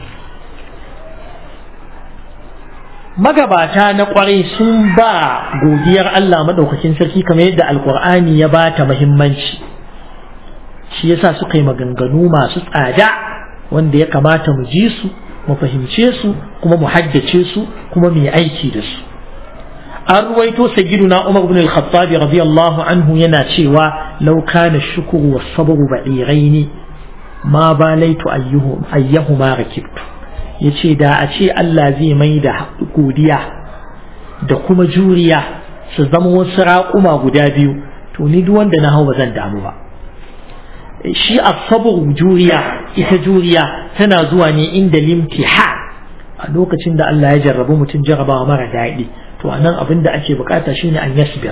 magabata na kwarai sun ba godiyar Allah madaukakin sarki kamar yadda alkur'ani ya bata muhimmanci shi yasa suka yi maganganu masu tsada wanda ya kamata mu ji su mu fahimce su kuma mu haddace su kuma mu yi aiki da su an ruwaito sayyiduna Umar ibn al-Khattab radiyallahu anhu yana cewa law kana ash-shukru was-sabru ba'iraini ma balaitu ayyuhuma rakibtu yace da a ce Allah zai mai da godiya da kuma juriya su zama wasu raƙuma guda biyu to ni duk wanda na hau ba zan damu ba shi as-sabr juriya ita juriya tana zuwa ne inda limtihan a lokacin da Allah ya jarrabu mutum jarrabawa mara daɗi to anan abin da ake bukata shine an yasbir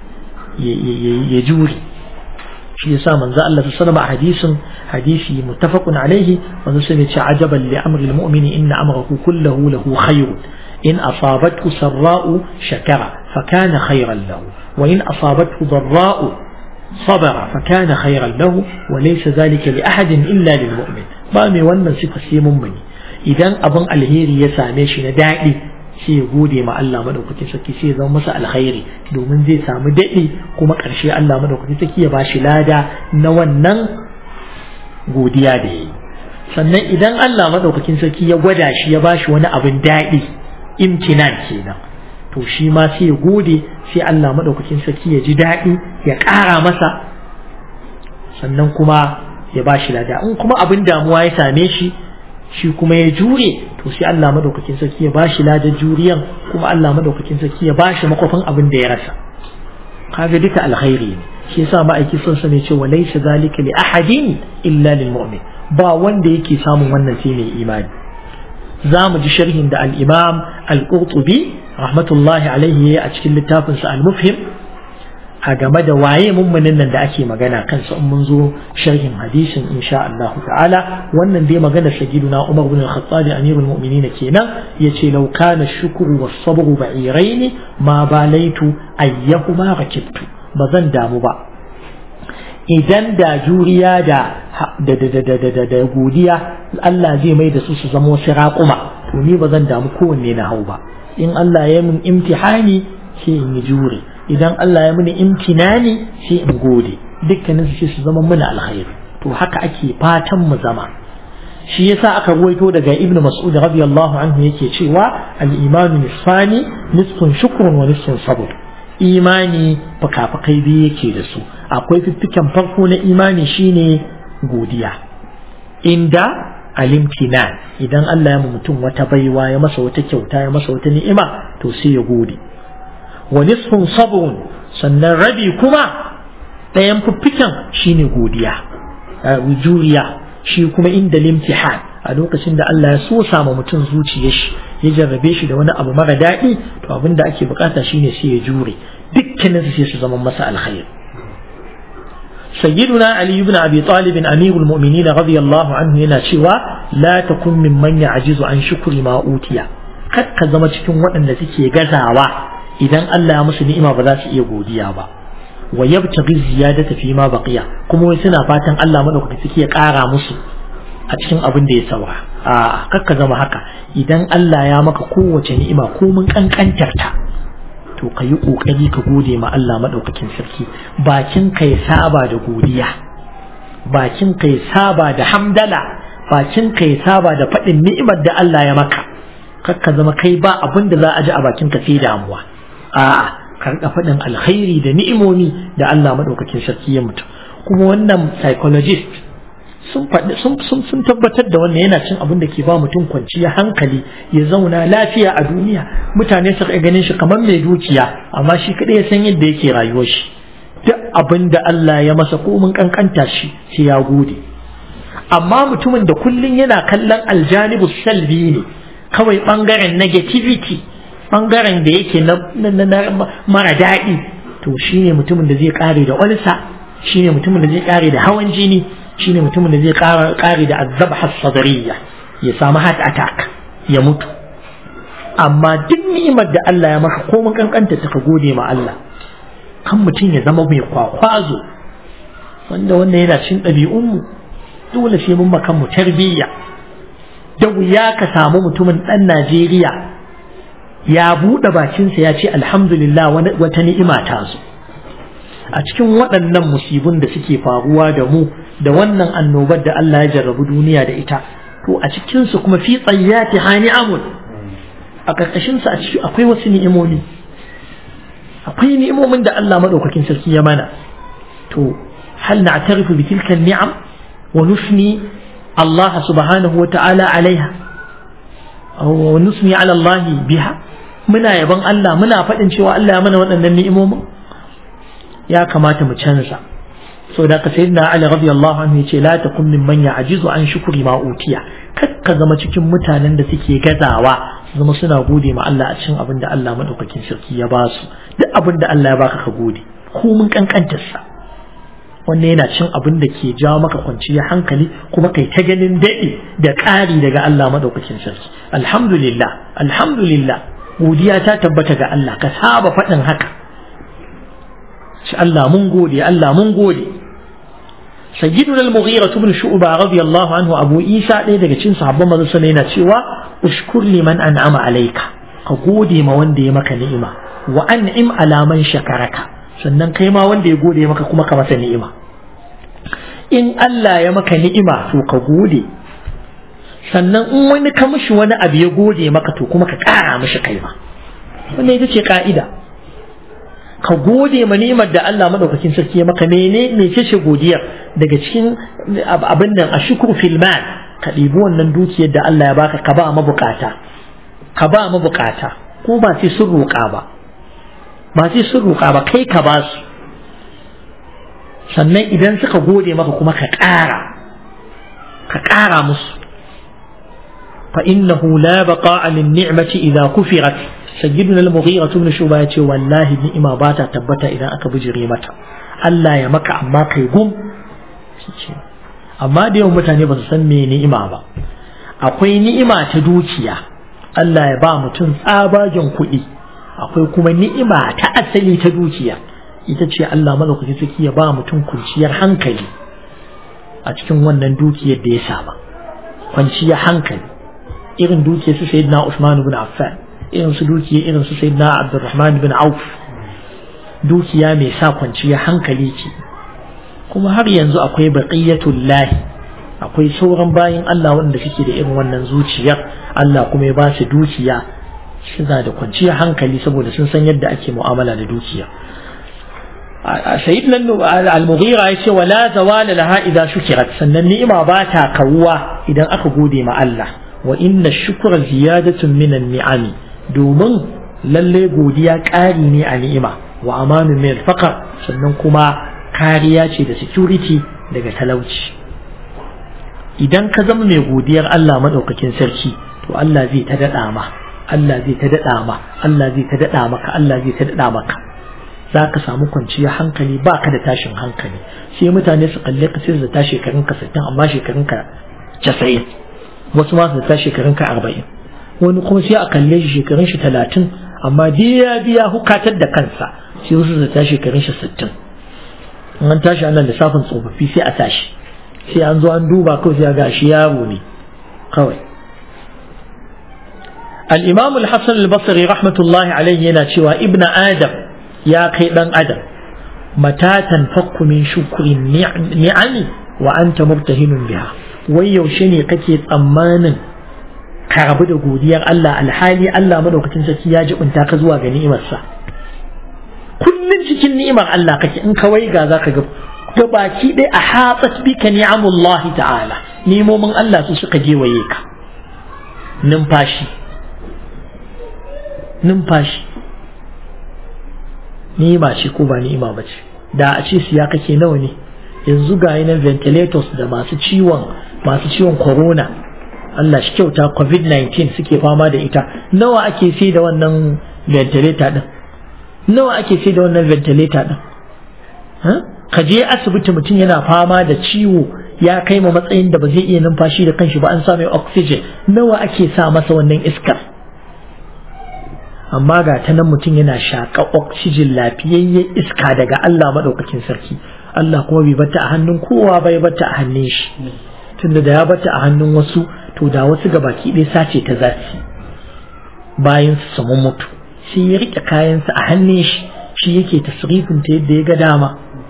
ya juri shi yasa manzo Allah sallallahu alaihi wasallam hadisi muttafaqun alaihi manzo sai ya ce ajaban li amri al-mu'mini inna amrahu kulluhu lahu khayrun in asabathu sarra'u shakara fakana khayran lahu wa in asabathu dharra'u sabara fakana khayran lahu wa laysa dhalika li ahadin illa lil mu'min ba mai wannan sifa sai mummuni idan abin alheri ya same shi na dadi sai ya gode ma Allah madaukakin sarki sai ya zama masa alkhairi domin zai samu daɗi kuma ƙarshe Allah madaukakin sarki ya bashi lada na wannan godiya da yayi sannan idan Allah madaukakin sarki ya gwada shi ya bashi wani abin daɗi imtinan kenan to shi ma sai ya gode sai Allah madaukakin sarki ya ji daɗi ya ƙara masa sannan kuma ya bashi lada in kuma abin damuwa ya same shi shi kuma ya jure to sai Allah madaukakin sarki ya bashi ladan juriyan kuma Allah madaukakin sarki ya bashi makofin abin da ya rasa kaga duka alkhairi ne shi yasa ma'aiki sun sani cewa laysa zalika li ahadin illa lil mu'min ba wanda yake samun wannan sai mai imani zamu ji sharhin da al-Imam al-Qurtubi rahmatullahi alaihi a cikin littafin sa al-Mufhim a game da waye mummunin nan da ake magana kansa in mun zo sharhin hadisin insha Allah ta'ala wannan dai magana sayyiduna Umar ibn al-Khattab amirul mu'minin kenan yace law kana shukru was-sabru ba'iraini ma balaitu ayyuhuma rakibtu bazan damu ba idan da juriya da godiya Allah zai mai da su zama wasu raƙuma to ni bazan damu kowanne na hau ba in Allah ya min imtihani sai in yi jure idan Allah ya mini imtinani sai in gode dukkanin su su zama muna alkhairi to haka ake fatan mu zama shi yasa aka ruwaito daga Ibn Mas'ud radiyallahu anhu yake cewa al-imanu nisfani nisfun shukrun wa nisfun sabr imani fakafakai biyu yake da su akwai fiffiken farko na imani shine godiya inda al-imtinan idan Allah ya mu mutum wata baiwa ya masa wata kyauta ya masa wata ni'ima to sai ya gode wa nisfun sabrun sannan rabi kuma ɗayan fiffiken shine godiya juriya shi kuma inda limtihan a lokacin da Allah ya so sama mutum zuciyar shi ya jarrabe shi da wani abu mara daɗi to abin da ake bukata shine sai ya jure dukkanin su sai su zama masa alkhair sayyiduna ali ibn abi talib amirul mu'minin radiyallahu anhu yana cewa la takun mimman ya'jizu an shukri ma utiya kar ka zama cikin waɗanda suke gazawa idan Allah ya musu ni'ima ba za su iya godiya ba wa yabtaghi ziyadata fi ma baqiya kuma wai suna fatan Allah madaukaki suke ƙara musu a cikin abin da ya saura a kakka zama haka idan Allah ya maka kowace ni'ima ko mun kankantar ta to ka yi kokari ka gode ma Allah madaukakin sarki bakin ka ya saba da godiya bakin ka ya saba da hamdala bakin ka ya saba da faɗin ni'imar da Allah ya maka kakka zama kai ba abin da za a ji a bakin ka sai damuwa a'a karka faɗin alkhairi da ni'imomi da Allah madaukakin sarki ya mutu kuma wannan psychologist sun tabbatar da wannan yana cin abin da ke ba mutum kwanciya hankali ya zauna lafiya a duniya mutane su ganin shi kamar mai dukiya amma shi kadai ya san yadda yake rayuwar shi duk abin da Allah ya masa ko mun kankanta shi sai ya gode amma mutumin da kullun yana kallon aljanibu salbi ne kawai bangaren negativity bangaren da yake na mara daɗi to shine mutumin da zai kare da ulsa, shine mutumin da zai kare da hawan jini, shine mutumin da zai kare da azzabha sadriyya, ya samu heart attack ya mutu. amma duk ni'imar da Allah ya maka ko mun kankanta ta ka gode ma Allah. Kan mutum ya zama mai kwakwazo, wanda wannan yana cin ɗabi'unmu, dole sai mun makan mu tarbiyya. Da wuya ka samu mutumin ɗan Najeriya ya buɗe bakinsa ya ce alhamdulillah wata ni'ima ta zo. A cikin waɗannan musibun da suke faruwa da mu da wannan annobar da Allah ya jarrabu duniya da ita, to a cikinsu kuma fi tsayyati hani'amun, a ƙarƙashinsu a ciki akwai wasu ni'imomi, akwai ni'imomin da Allah maɗaukakin sarki ya mana. To hal na'tarifu bi tilka ni'am wa nusni Allah subhanahu wa ta'ala alaiha, wa nusni ala Allah biha, muna yaban Allah, muna faɗin cewa Allah ya mana waɗannan ni'imomin. Ya kamata mu canza. So da ka sayyidina Ali radiyallahu anhu yace la takum mimman ya'jizu an shukri ma utiya, kakka zama cikin mutanen da suke gazawa, zama suna gode ma Allah a cikin abin da Allah madaukakin sarki ya ba su. Duk abin da Allah ya baka ka gode, ko mun kankantar sa. Wannan yana cin abin da ke jawo maka kwanciyar hankali, kuma kai ta ganin daɗi da ƙari daga Allah madaukakin sarki. Alhamdulillah, alhamdulillah, godiya ta tabbata ga Allah, ka saba faɗin haka. shi Allah mun gode, Allah mun gode. Sayyiduna al-Mughira ibn Shu'ba radiyallahu anhu, Abu Isa ɗaya daga cikin sahabban manzon sallallahu yana cewa ushkur liman an'ama alayka, ka gode ma wanda ya maka ni'ima, wa an'im ala man shakaraka, sannan kai ma wanda ya gode maka kuma ka masa ni'ima. In Allah ya maka ni'ima to ka gode, sannan in wani ka mishi wani abu ya gode maka to kuma ka ƙara mishi kai ma. Wannan ita ce ka'ida. Ka gode ma ni'imar da Allah madaukakin sarki ya maka. Mece ce godiyar? Daga cikin abin nan ashkuru fil mal, ka ɗibi wannan dukiyar da Allah ya baka ka ba mabukata, ka ba mabukata, ko ba sai sun roƙa ba, ba sai sun roƙa ba, kai ka ba su. Sannan idan suka gode maka kuma ka ƙara musu. Fa innahu la baqa'a lin ni'mati idha kufirat. Sayyiduna al-Mughira ibn Shu'ba ya ce wallahi ni'ima ba ta tabbata idan aka bijire mata. Allah ya maka amma kai gum. Amma da yawan mutane ba su san me ni'ima ba. Akwai ni'ima ta dukiya, Allah ya ba mutum tsabagen kuɗi. Akwai kuma ni'ima ta asali ta dukiya, ita ce Allah malaukaki saki ya ba mutum kwanciyar hankali a cikin wannan dukiyar da ya saba. Kwanciyar hankali irin dukiyar su Sayyidina Usman ibn Affan, irin su dukiya irin su Sayyidina Abdurrahman ibn Auf, dukiya mai sa kwanciyar hankali ce. Kuma har yanzu akwai baqiyatul lahi, akwai sauran bayin Allah wanda suke da irin wannan zuciyar, Allah kuma ya ba su dukiya, suna da kwanciyar hankali saboda sun san yadda ake mu'amala da dukiya. Sayyidina al-Mughira ya ce wala zawala laha idza shukirat, sannan ni'ima ba ta kawuwa idan aka gode ma Allah. Wa inna shukra ziyadatun min an-ni'ami, domin lalle godiya ƙari ne a ni'ima, wa amanu min al-faqr, sannan kuma kariya ce da security daga talauci. Idan ka zama mai godiyar Allah madaukakin sarki, to Allah zai ta dada ma, Allah zai ta dada ma, Allah zai ta dada maka, Allah zai ta dada maka. Za ka samu kwanciyar hankali, ba ka da tashin hankali. Sai mutane su kalle ka sai su ta shekarunka 60 amma shekarunka 90, wasu ma su ta shekarunka 40, wani kuma sai a kalle shi shekarun shi 30 amma biya hukatar da kansa, sai wasu su ta shekarun shi 60. an tashi annan lissafin tsofaffi sai a tashi, sai an zo an duba kawai sai ga shi yaro ne kawai. al-Imam al-Hasan al-Basri rahmatullahi alayhi yana cewa ibnu Adam, ya kai dan Adam, mata tanfakku min shukri ni'ami wa anta mubtahinun biha, wai yaushe ne kake tsammanin ka rabu da godiyar Allah alhali Allah madaukakin sarki ya jibunta ka zuwa ga ni'imarsa. Kullum cikin ni'imar Allah kake, in kawai ga zaka ga baki dai a hatsat bika ni'amullahi ta'ala, ni'imomin Allah su suka gewaye ka. Numfashi ni'ima ce ko ba ni'ima ba ce? Da a ce siya kake nawa ne yanzu ga yanan ventilators da masu ciwon corona Allah shi kyauta COVID-19 suke fama da ita, nawa ake sai da wannan ventilator din, nawa ake sai da wannan ventilator din? Ka je asibiti mutum yana fama da ciwo ya kai ma matsayin da ba zai iya numfashi da kanshi ba, an sa mai oxygen, nawa ake sa masa wannan iskar? Amma ga ta nan mutum yana shaƙa oxygen, lafiyayyen iska daga Allah maɗaukakin sarki. Allah kuma bai bata a hannun kowa, bai bata a hannun shi, tunda da ya bata a hannun wasu to da wasu gabaki ɗaya sace ta zafi bayan su samu mutu. Sai ya riƙe kayansa a hannun shi, shi yake tasrifin ta yadda ya ga dama.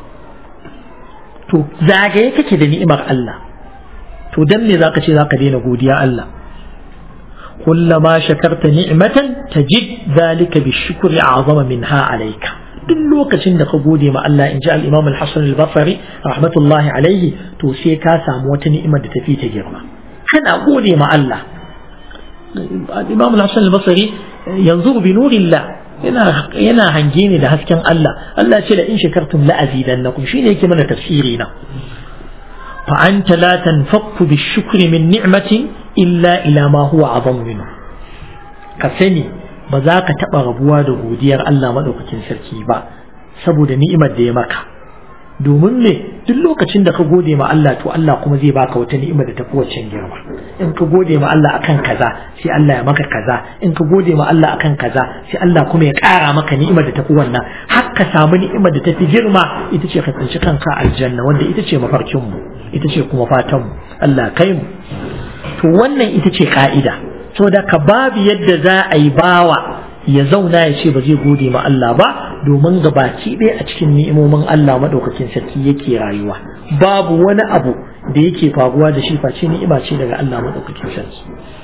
To zagaye kake da ni'imar Allah, to dan me zaka ce zaka daina godiya Allah? kullama shakarta ni'matan tajid zalika bishukri a'zama minha alayka. Duk lokacin da ka gode ma Allah, in ji al-Imam al-Hasan al-Basri rahmatullahi alaihi, to sai ka samu wata ni'imar da tafi ta girma. Kana gode ma Allah. Al-Imam al-Hasan al-Basri yanzu bi nurillah, yana hange ne da hasken Allah. Allah ce la in shakartum la azidannakum, shine yake mana tafsiri na. Fa anta la tanfakku bishukri min ni'matin illa ila ma huwa azam minhu. Ka sani ba za ka taɓa rabuwa da godiyar Allah maɗaukakin sarki ba saboda ni'imar da ya maka. Domin me, duk lokacin da ka gode ma Allah, to Allah kuma zai baka wata ni'imar da tafi waccan girma. In ka gode ma Allah akan kaza, sai Allah ya maka kaza. In ka gode ma Allah akan kaza, sai Allah kuma ya ƙara maka ni'imar da tafi wannan. Har ka samu ni'imar da tafi girma, ita ce ka tsinci kanka aljanna, wanda ita ce mafarkin mu, ita ce kuma fatan mu. Allah kai mu. To wannan ita ce ka'ida. Saboda ka babu yadda za a yi bawa ya zauna ya ce ba zai gode ma Allah ba, domin gabaki ɗaya a cikin ni'imomin Allah maɗaukakin sarki yake rayuwa. Babu wani abu da yake faruwa da shi face ni'ima ce daga Allah maɗaukakin sarki.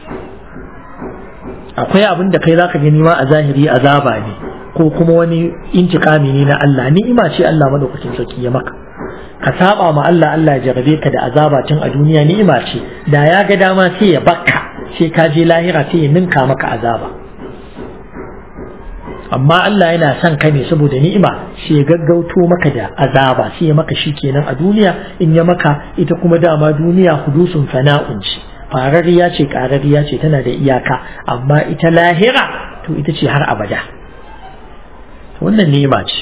Akwai abin da kai zaka gani ma a zahiri azaba ne, ko kuma wani intikami ne na Allah. Ni'ima ce Allah maɗaukakin sarki ya maka. Ka saba ma Allah, Allah ya jarabe ka da azaba tun a duniya, ni'ima ce. Da ya ga dama sai ya bakka, sai ka je lahira sai ya ninka maka azaba. Amma Allah yana son ka ne saboda ni'ima, sai ya gaggauto maka da azaba, sai ya maka shi kenan a duniya. In ya maka, ita kuma dama duniya hudusun fana'un ce, farariya ce, ƙarariya ce, tana da iyaka. Amma ita lahira to ita ce har abada. Wannan ni'ima ce.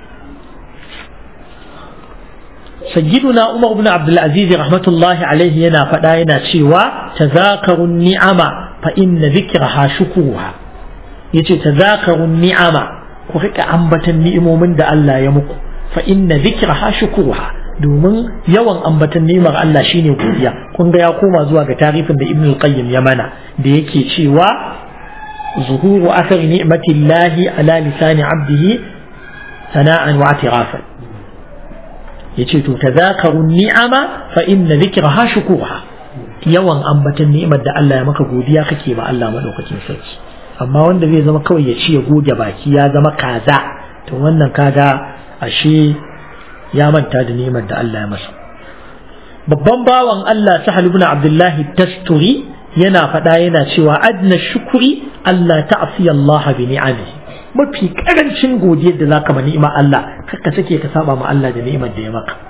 Sayyiduna Umar ibn Abdul Aziz rahmatullahi alaihi yana faɗa, yana cewa tazakarun ni'ama fa inna dhikraha shukruha. Yace tazakarun ni'ama, ku rika ambatan ni'imomin da Allah ya muku, fa inna dhikraha shukruha, domin yawan ambatan ni'imar Allah shine godiya. Kun ga ya koma zuwa ga tarifin da Ibn al-Qayyim ya mana, da yake cewa zuhuru athari ni'matillahi ala lisani 'abdihi sana'an wa i'tirafan. Yace to tazakarun ni'ama fa inna dhikraha shukruha, yawan ambatan ni'imar da Allah ya maka godiya kake ba Allah madaukakin sarki. Amma wanda zai zama kawai ya ci ya goge baki, ya zama kaza, to wannan kaga ashe ya manta da ni'imar da Allah ya masa. Babban bawan Allah Sahal ibn Abdullah Tasturi yana faɗa, yana cewa adna shukuri Allah ta'fi Allah bi ni'amihi. Mafi karancin godiyar da zaka ma ni'imar Allah, kakka sake ka saba ma Allah da ni'imar da ya maka.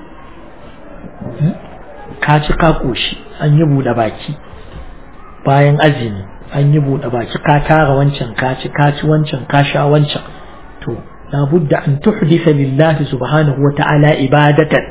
Ka ci ka koshi, an yi buɗe baki bayan azumi, an yi buɗe baki, ka tara wancan, ka ci wancan, ka sha wancan, to labudda an tuhdisa lillahi subhanahu wa ta'ala ibadatan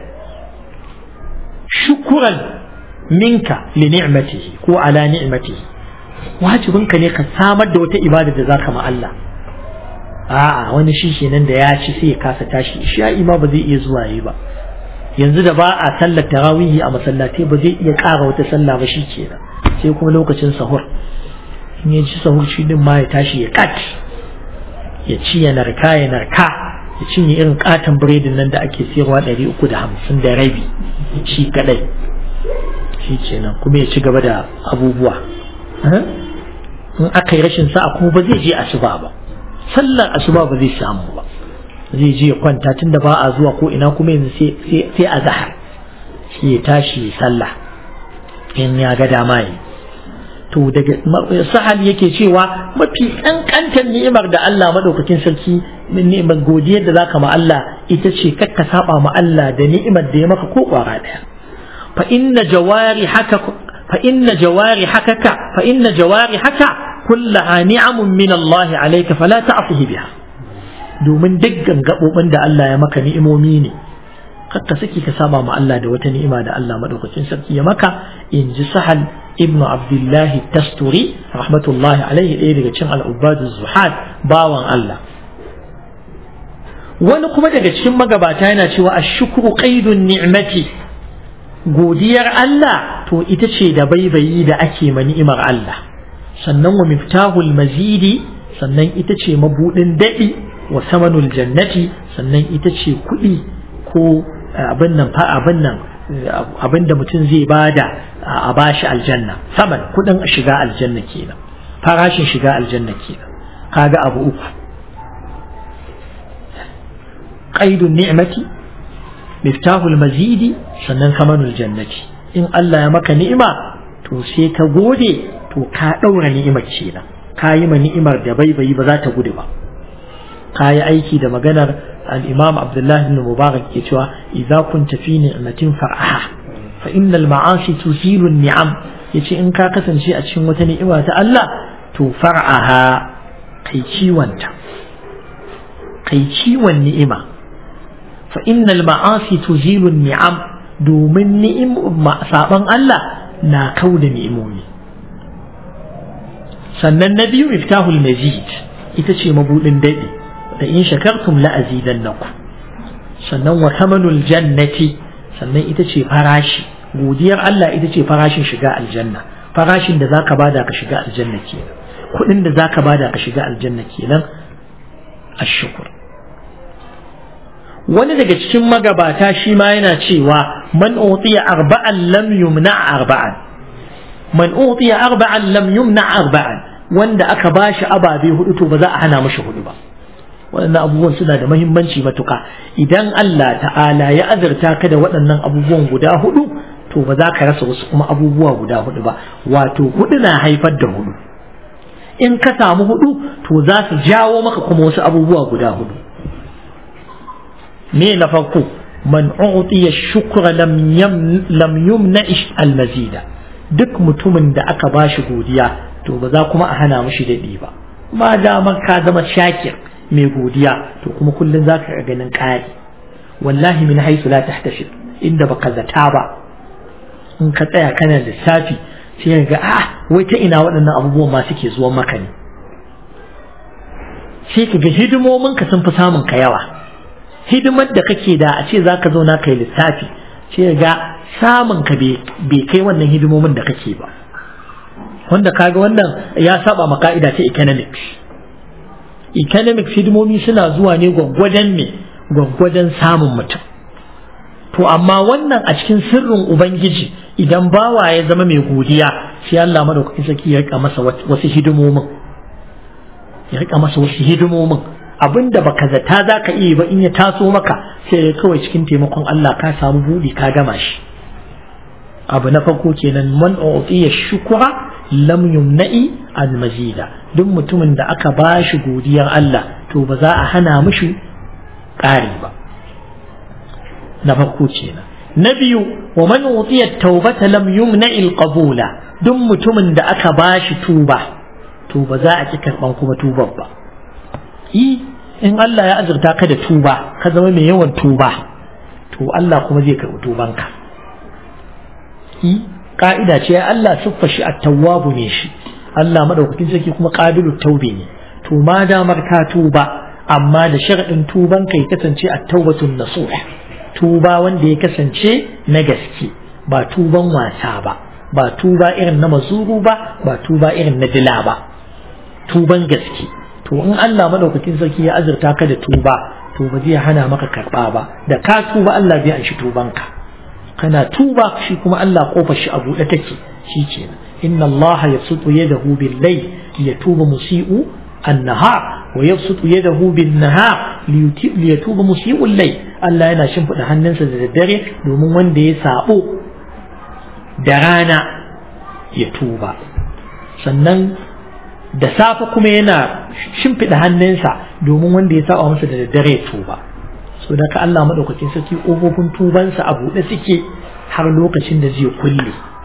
shukran minka li ni'matihi ko ala ni'matihi. Wajibinka ne ka samar da wata ibada da zaka ma Allah. A'a, wani shi kenan da ya ci sai ya kasa tashi, isha'i ma ba zai iya zuwa yi ba. Yanzu da ba a sallar tarawihi a masallatai, ba zai iya ƙara wata sallah ba, shi kenan sai kuma lokacin sahur. In ya ci sahur shi din ma ya tashi ya kat, ya ci ya narka, ya cinye irin katon biredin nan da ake siyarwa 350 da rabi, shi kadai, shi kenan kuma ya ci gaba da abubuwa. In aka yi rashin sa'a kuma ba zai je asuba ba, sallar asuba ba zai samu ba, zai je ya kwanta, tunda ba a zuwa ko ina, kuma yanzu sai a zahar shi ya tashi sallah in ya ga dama yi. To daga Sahal yake cewa mafi kankantar ni'imar da Allah madaukakin sarki, ni'imar godiyar da zaka ma Allah, ita ce kakka saba ma Allah da ni'imar da ya maka ko kwara daya. fa fa inna jawarihaka kullaha ni'amun min Allah alayka fala ta'sihi biha domin dukkan gabobin da Allah ya maka ni'imomi ne kakka saki ka saba ma Allah da wata ni'ima da Allah madaukakin sarki ya maka in ji Sahal ibn Abdullah Tasturi rahmatullahi alaihi ɗaya daga cikin al-Ubadu Zuhad bawan Allah wani kuma daga cikin magabata yana cewa ashkuru qaidun ni'mati godiyar Allah to ita ce da baibayi da ake ma ni'imar Allah sannan wa miftahul mazidi sannan ita ce mabudin dadi wa samanul jannati sannan ita ce kuɗi ko abin da mutum zai bada a bashi aljanna saman kuɗin shiga aljanna kenan farashin shiga aljanna kenan kaga abu uku qaidun ni'mati miftahul mazidi sannan samanul jannati in Allah ya maka ni'ima to sai ka gode to ka daura ni'imar kenan ka yi ma ni'imar da bai ba za ta gudu ba ka yi aiki da maganar al-Imam Abdullah ibn Mubarak ke cewa idza kunta fi ni'matin far'aha fa innal ma'asi tuzilu an-ni'am yace in ka kasance a cikin wata ni'ima ta Allah to far'aha kai ciwon ni'ima fa innal ma'asi tuzilu an-ni'am domin saban Allah na kauda ni'imomi sannan na biyu miftahul mazid ita ce mabudin dadi da in shakartum la azidannakum sannan wa thamanul jannati sannan ita ce farashi godiyar Allah ita ce farashin shiga aljanna farashin da zaka bada ka shiga aljanna kenan kudin da zaka bada ka shiga aljanna kenan ashkur wani daga cikin magabata shi ma yana cewa man utiya arba'an lam yumna arba'an wanda aka bashi ababe hudu to ba za a hana mashi hudu ba waɗannan abubuwan suna da muhimmanci matuƙa idan Allah ta'ala ya azurta ka da waɗannan abubuwan guda hudu to ba za ka rasa wasu kuma abubuwa guda hudu ba wato hudu na haifar da hudu in ka samu hudu to za su jawo maka kuma wasu abubuwa guda hudu me na farko man u'tiya shukra lam yumna al-mazida duk mutumin da aka bashi godiya to ba za kuma a hana mishi daɗi ba ma damar ka zama shakir mai godiya to kuma kullum za ka ganin ƙari wallahi min haisu la tahtashib inda baka zata ba in ka tsaya kana lissafi sai ga wai ta ina waɗannan abubuwan ma suke zuwa maka ne sai ka ga hidimomin ka sun fi samun ka yawa hidimar da kake da a ce za ka zauna kai lissafi sai ga samun ka bai kai wannan hidimomin da kake ba wanda kaga wannan ya saba ma ka'ida ta economics hidimomi suna zuwa ne gwaggwadon samun mutum to amma wannan a cikin sirrin ubangiji idan bawa ya zama mai godiya sai Allah madaukakin sarki ya rika masa wasu hidimomin abinda baka zata zaka iya ba in ya taso maka sai kawai cikin taimakon Allah ka samu budi ka gama shi abu na farko kenan man utiya shukra lam yumna'i al-mazida duk mutumin da aka bashi godiyar Allah to ba za a hana mishi ƙari ba na farko kenan na biyu wa man utiya tawbata lam yumna'i al-qabula duk mutumin da aka bashi tuba to ba za a ki karban kuma tubar ba in Allah ya azurta ka da tuba ka zama mai yawan tuba to Allah kuma zai karɓi tubanka ka'ida ce Allah siffa shi at-tawwabu ne shi Allah madaukakin sarki kuma qabilut tawbi ne to ma damar ka tuba amma da sharadin tuban kai kasance at-tawbatun nasuh tuba wanda ya kasance na gaske ba tuban wasa ba tuba irin na mazuru ba tuba irin na dila ba tuban gaske to in Allah madaukakin sarki ya azurta ka da tuba to ba zai hana maka karba ba da ka tuba Allah zai anshi tubanka kana tuba shi kuma Allah kofar shi a buɗe take shi kenan inna Allah yabsutu yadahu bil layl liyatuba musii'u an-nahar wa yabsutu yadahu bin nahar liyatuba musii'u al-layl Allah yana shimfida hannunsa da daddare domin wanda ya sabo da rana ya tuba sannan da safe kuma yana shimfida hannunsa domin wanda ya saba masa da daddare ya tuba so da ka Allah madaukakin sarki ƙofofin tubansa a buɗe suke har lokacin da zai kulle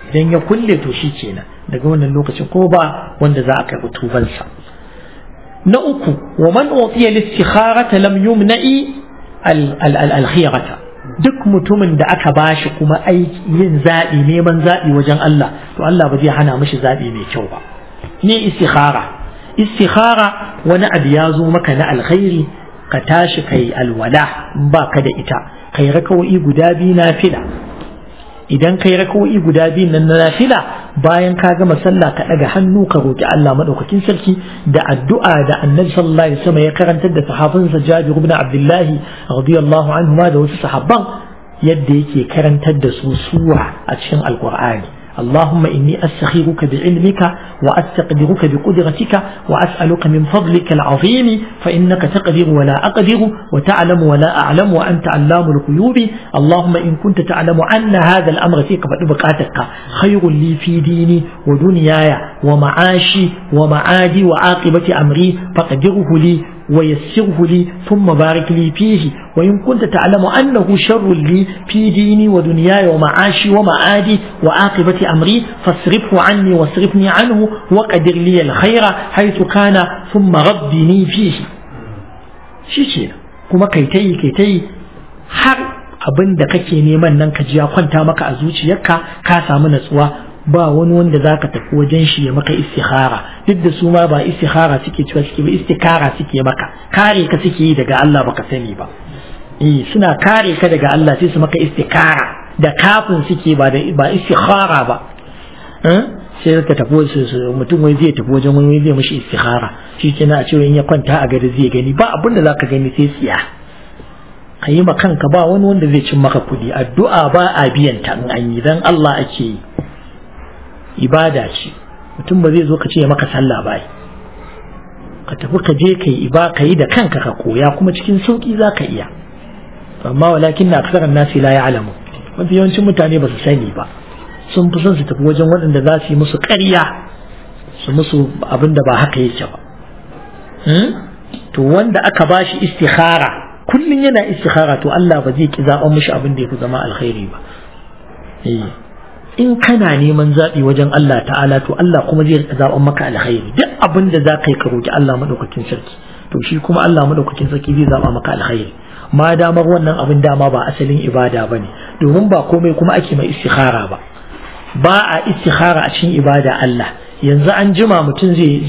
idan ya kulle to shi kenan daga wannan lokacin ko ba wanda za a karɓi tubansa. na uku wa man utiya al-istikharata lam yumna'i al-khiyarata, duk mutumin da aka bashi kuma yin zaɓi neman zaɓi wajen Allah to Allah ba zai hana mishi zaɓi mai kyau ba. ne istikhara wani abu ya zo maka na alkhairi ka tashi kai alwala ba ka da ita kai rakawoyi guda biyu na fila. idan kai rakawoyi guda biyu nan na nafila bayan ka gama sallah ka daga hannu ka roki Allah madaukakin sarki da addu'a da Annabi sallallahu alaihi wasallam ya karantar da sahabbansa Jabir ibn Abdullah radiyallahu anhu ma da wasu sahabban yadda yake karantar da su sura a cikin Alqur'ani. اللهم إني أستخيرك بعلمك وأستقدرك بقدرتك وأسألك من فضلك العظيم فإنك تقدر ولا أقدر وتعلم ولا أعلم وأنت علام الغيوب. اللهم إن كنت تعلم أن هذا الأمر فيك فبقاتك خير لي في ديني ودنياي ومعاشي ومعادي وعاقبة أمري فقدره لي ويسره لي ثم بارك لي فيه. وإن كنت تعلم أنه شر لي في ديني ودنياي ومعاشي ومعادي وعاقبة أمري فاصرفه عني واصرفني عنه وقدر لي الخير حيث كان ثم ردني فيه. شيء كما كيتي har abin da kake neman nan ka ji ya kwanta maka a zuciyarka ka samu natsuwa ba wani wanda zaka tafi wajen shi ya maka istikhara. duk da su ma ba istikhara suke cewa suke ba istikara suke maka kare ka suke yi daga Allah baka sani ba. suna kare ka daga Allah sai su maka istikara da kafin suke ba istikhara ba. sai ka tafi mutum wai zai tafi wajen wani zai mishi istikhara shi kenan a cewa in ya kwanta a gari zai gani ba abin da zaka gani sai tsiya. ka yi ma kanka ba wani wanda zai cin maka kudi. addu'a ba a biyan ta in an yi dan Allah ake yi. ibada ce mutum ba zai zo ka ce maka sallah ba. ka tafi ka je ka yi da kanka ka koya kuma cikin sauki za ka iya. amma walakin na aksaran nasi la ya'lamu, mafi yawancin mutane ba su sani ba. sun fi son su tafi wajen waɗanda za su yi musu ƙarya su musu abin da ba haka yake ba. to wanda aka bashi istikhara kullun yana istikhara to Allah ba zai ki zaɓan mishi abin da yafi zama alkhairi ba. in kana neman zaɓi wajen Allah ta'ala to Allah kuma zai zaɓan maka alkhairi. duk abin da za ka yi ka roki Allah madaukakin sarki to shi kuma Allah madaukakin sarki zai zaɓa maka alkhairi. ma damar wannan abin dama ba asalin ibada bane, domin ba komai kuma ake mai istikhara ba. ba a istikhara a cikin ibada Allah. yanzu an jima mutum zai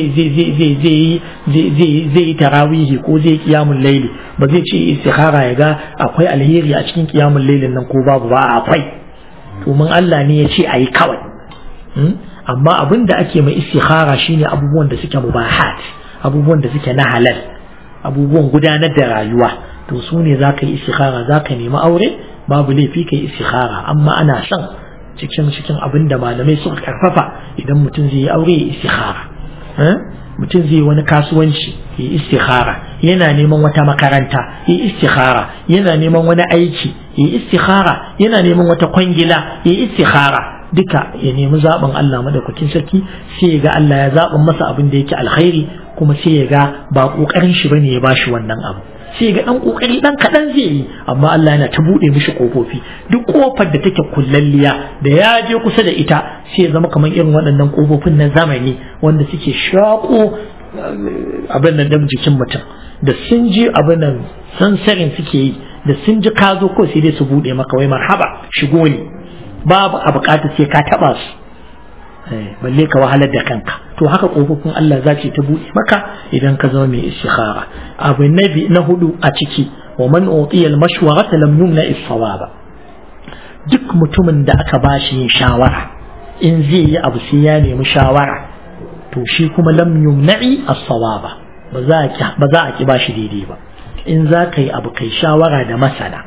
yi tarawihi ko zai qiyamul layli ba zai ce istikhara ya ga akwai alheri a cikin qiyamul laylin nan ko babu ba akwai. domin Allah ne ya ce ayi kawai. amma abin da ake mai istikhara shine abubuwan da suke mubahat, abubuwan da suke na halal, abubuwan gudanar da rayuwa. to su ne za ka yi istikhara. za ka nemi aure babu laifi ka yi istikhara, amma ana son cikin abin da malamai suka karfafa idan mutum zai yi aure ya istikhara. mutum zai wani kasuwanci ya istikhara, yana neman wata makaranta ya istikhara, yana neman wani aiki ya istikhara, yana neman wata kwangila ya istikhara. duka ya nemi zaɓin Allah madaukakin sarki sai ya ga Allah ya zaɓin masa abin da yake alkhairi, kuma sai ya ga ba ƙoƙarin shi bane ya bashi wannan abu. sai ga dan kokari dan kadan zai yi, amma Allah yana ta bude mishi kofofi. duk kofar da take kullalliya da ya je kusa da ita sai ya zama kamar irin waɗannan kofofin na zamani wanda suke shako abin nan da jikin mutum, da sun ji abin nan sansarin suke yi, da sun ji ka zo ko sai dai su bude maka wai marhaba shigo ne, babu a bukata sai ka taba su balle ka wahalar da kanka. to haka kofofin Allah za ta buɗe maka idan ka zama mai istikhara. abu na hudu a ciki wa man utiya al-mashwarata lam yumna as-sawaba. duk mutumin da aka bashi yin shawara in zai yi abu sai ya nemi shawara to shi kuma lam yumna'i as-sawaba, ba za a ki bashi daidai ba. in za ka yi abu kai shawara da masana.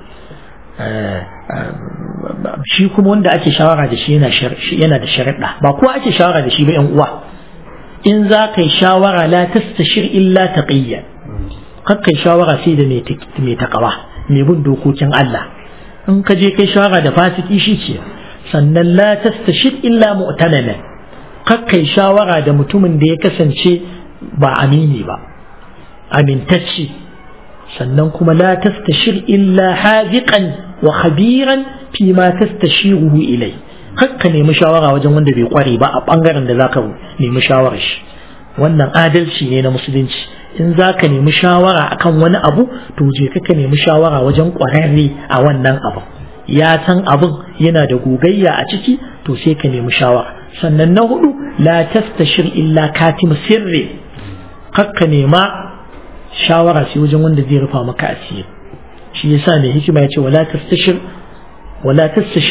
shi kuma wanda ake shawara da shi yana da sharaɗa, ba kowa ake shawara da shi ba yan uwa. in za ka yi shawara la tastashir illa taqiyya, kakkai shawara sai da mai takawa mai bin dokokin Allah. in ka je kai shawara da fasiki shi ce. sannan la tastashir illa mu'tamana, kakkai shawara da mutumin da ya kasance ba amini ba, amintacce. sannan kuma la tastashir illa hadiqan wa khabiran fi ma tastashiruhu ilai, kar ka nemi shawara wajen wanda bai kware ba a bangaren da zaka nemi shawarar shi wannan adalci ne na musulunci in zaka nemi shawara akan wani abu to je ka nemi shawara wajen kwararre a wannan abu ya san abin yana da gogayya a ciki to sai ka nemi shawara sannan na hudu la tastashir illa katim sirri kar ka nema shawara sai wajen wanda zai rufa maka asiri shi yasa ne hikima yace ولا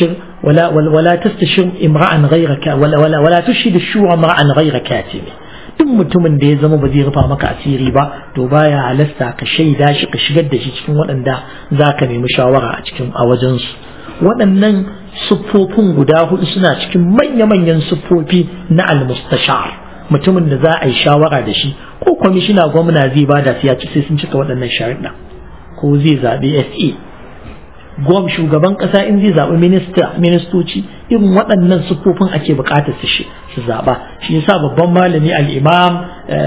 تستشر امرأ غيرك ولا تشهد الشورى امرأ غير كاتب duk mutumin da ya zama ba zai rufa maka asiri ba to baya halasta ka shaida shi ka shigar da shi cikin waɗanda za ka nemi shawara a wajensu waɗannan siffofin guda hudu suna cikin manya-manyan siffofi na almustashar mutumin da za a yi shawara da shi ko kwamishina gwamna zai bada sai ya ci sai sun cika waɗannan sharuɗa ko zai zaɓi SA shugaban ƙasa in zai zaɓi ministoci irin waɗannan siffofin ake buƙatar su zaɓa shi yasa babban malami al-imam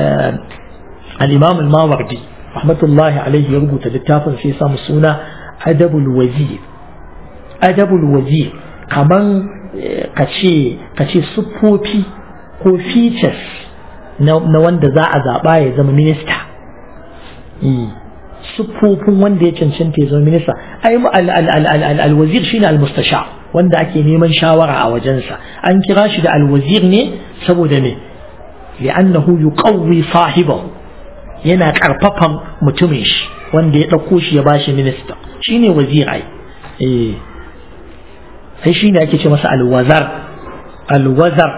al-mawardi rahmatullahi alaihi ya rubuta littafin sai ya samu suna adabul wazir kaman kace siffofi ko features na wanda za a zaɓa ya zama minista siffofin wanda ya cancanta ya zama minista ai al-wazir shine al-mustashar wanda ake neman shawara a wajensa an kira shi da al-wazir ne saboda me li'annahu yuqawwi sahibahu yana karfafan mutumin shi wanda ya dauko shi ya bashi minista shine wazir ai sai shine ake ce masa al-wazar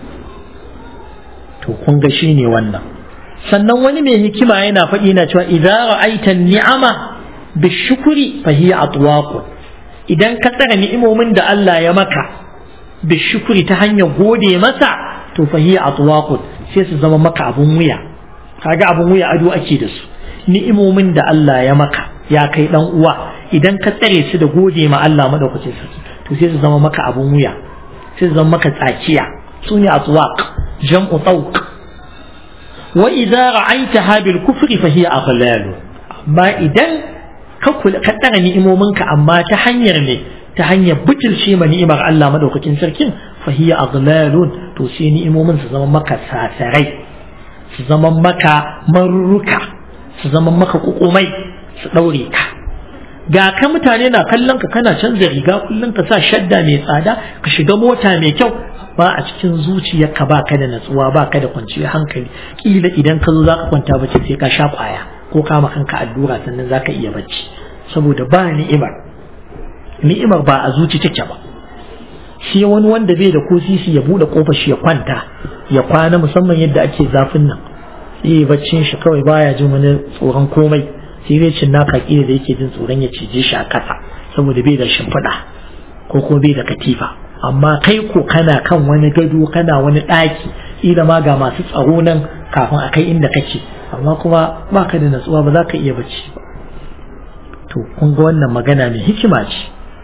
to kun ga shine wannan sannan wani mai hikima yana faɗi na cewa idza ra'aita ni'ama bishukri fa hiya atwaq idan ka tsara ni'imomin da Allah ya maka bishukri ta hanyar gode masa to fa hiya atwaq sai su zama maka abun wuya kaga abun wuya ado ake da su ni'imomin da Allah ya maka ya kai dan uwa idan ka tsare su da gode ma Allah madaukakin sarki to sai su zama maka abun wuya sai su zama maka tsakiya sune atwaq jam'u tawq wa idza ra'aitaha bil kufri fa hiya aghlal amma idan ka tsara ni'imominka amma ta hanyar ne ta hanyar butulce ma ni'imar Allah madaukakin sarkin fa hiya aghlalun to sai ni'imomin su zama maka sasarai su zama maka marruka su zama maka kukumai su daure ka ga ka mutane na kallon ka kana canza riga kullun ka sa shadda mai tsada ka shiga mota mai kyau ba a cikin zuciyarka ba ka da natsuwa ba ka da kwanciyar hankali kila idan ka zo za ka kwanta bacci sai ka sha kwaya ko kama kanka allura sannan za ka iya bacci saboda ba ni'imar ba a zuci take ba sai wani wanda bai da ko sisi ya bude kofar shi ya kwanta ya kwana musamman yadda ake zafin nan sai baccin shi kawai baya jin wani tsoron komai sai dai cin naka kila da yake jin tsoron ya cije shi a kasa saboda bai da shimfiɗa ko kuma bai da katifa amma kai ko kana kan wani gado kana wani ɗaki ila ma ga masu tsaro nan kafin a kai inda kake amma kuma baka da natsuwa ba za ka iya bacci ba to kun ga wannan magana mai hikima ce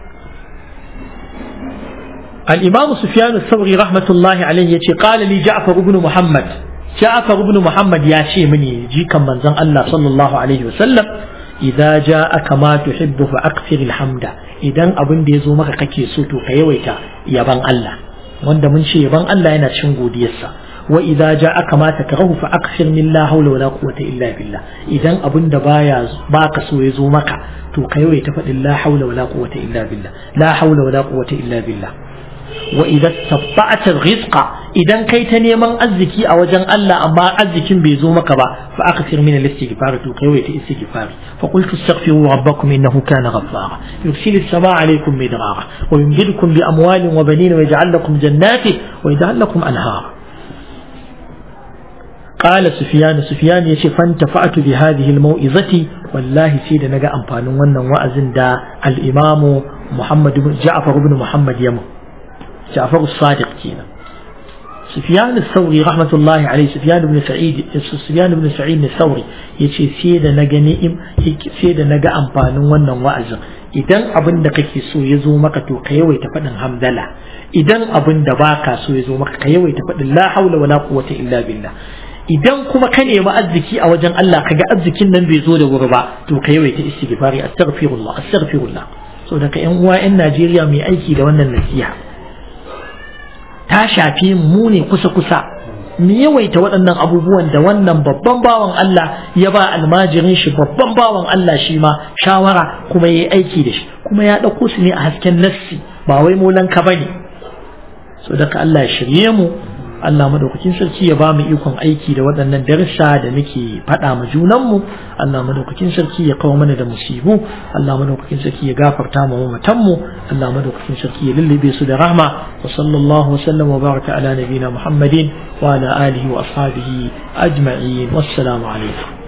al-imam Sufyan ath-Thawri rahmatullahi alayhi yace qala li Ja'far ibn Muhammad ya ce mini jikan manzon Allah sallallahu alaihi wasallam idza ja'aka ma tuhibbu fa akthir alhamda idan abin da yazo maka kake so to ka yawaita yaban Allah wanda mun ce yaban Allah yana cikin godiyarsa wa idza ja'aka ma takrahu fa akthir min la hawla wala quwwata illa billah idan abin da baka so yazo maka to ka yawaita fadin la hawla wala quwwata illa billah la hawla wala quwwata illa billah wa idza tabba'ta rizqa idan kai ta neman arziki a wajen Allah amma arzikin bai zo maka ba fa akthir min al-istighfar to kai ta istighfar fa qultu astaghfiru rabbakum innahu kana ghaffara yursilu as-samaa 'alaykum midrara wa yumdidukum bi amwalin wa banin wa yaj'al lakum jannatin wa yaj'al lakum anhara قال سفيان يشي فانتفعت بهذه الموعظة والله سيد نجا أمبان ونن وأزن دا الإمام محمد بن جعفر بن محمد يمو جعفر الصادق كينا سفيان الثوري رحمة الله عليه سفيان بن سعيد الثوري يشي سيد نجا أمبان ونن وأزن idan abin da kake so ya zo maka to ka yawaita faɗin hamdala idan abin da baka so ya zo maka ka yawaita faɗin la haula wala quwwata illa billah idan kuma ka nemi arziki a wajen Allah kaga arzikin nan bai zo da wuri ba to ka yawaita istighfari astaghfirullah so daga ƴan uwa ƴan Najeriya mai aiki da wannan nasiha ta shafe mu ne kusa mu yawaita waɗannan abubuwan da wannan babban bawan Allah ya ba almajirin shi babban bawan Allah shi ma shawara kuma yayi aiki da shi kuma ya ɗauko su ne a hasken nassi ba wai molanka bane so daga Allah ya shirye mu Allah madaukakin sarki ya ba mu ikon aiki da waɗannan darussa da muke faɗa ma junanmu Allah madaukakin sarki ya kawo mana da musibu Allah madaukakin sarki ya gafarta mu matanmu Allah madaukakin sarki ya lullube su da rahma wa sallallahu wa sallam wa baraka ala nabina Muhammadin wa ala alihi wa ashabihi ajma'in wassalamu alaikum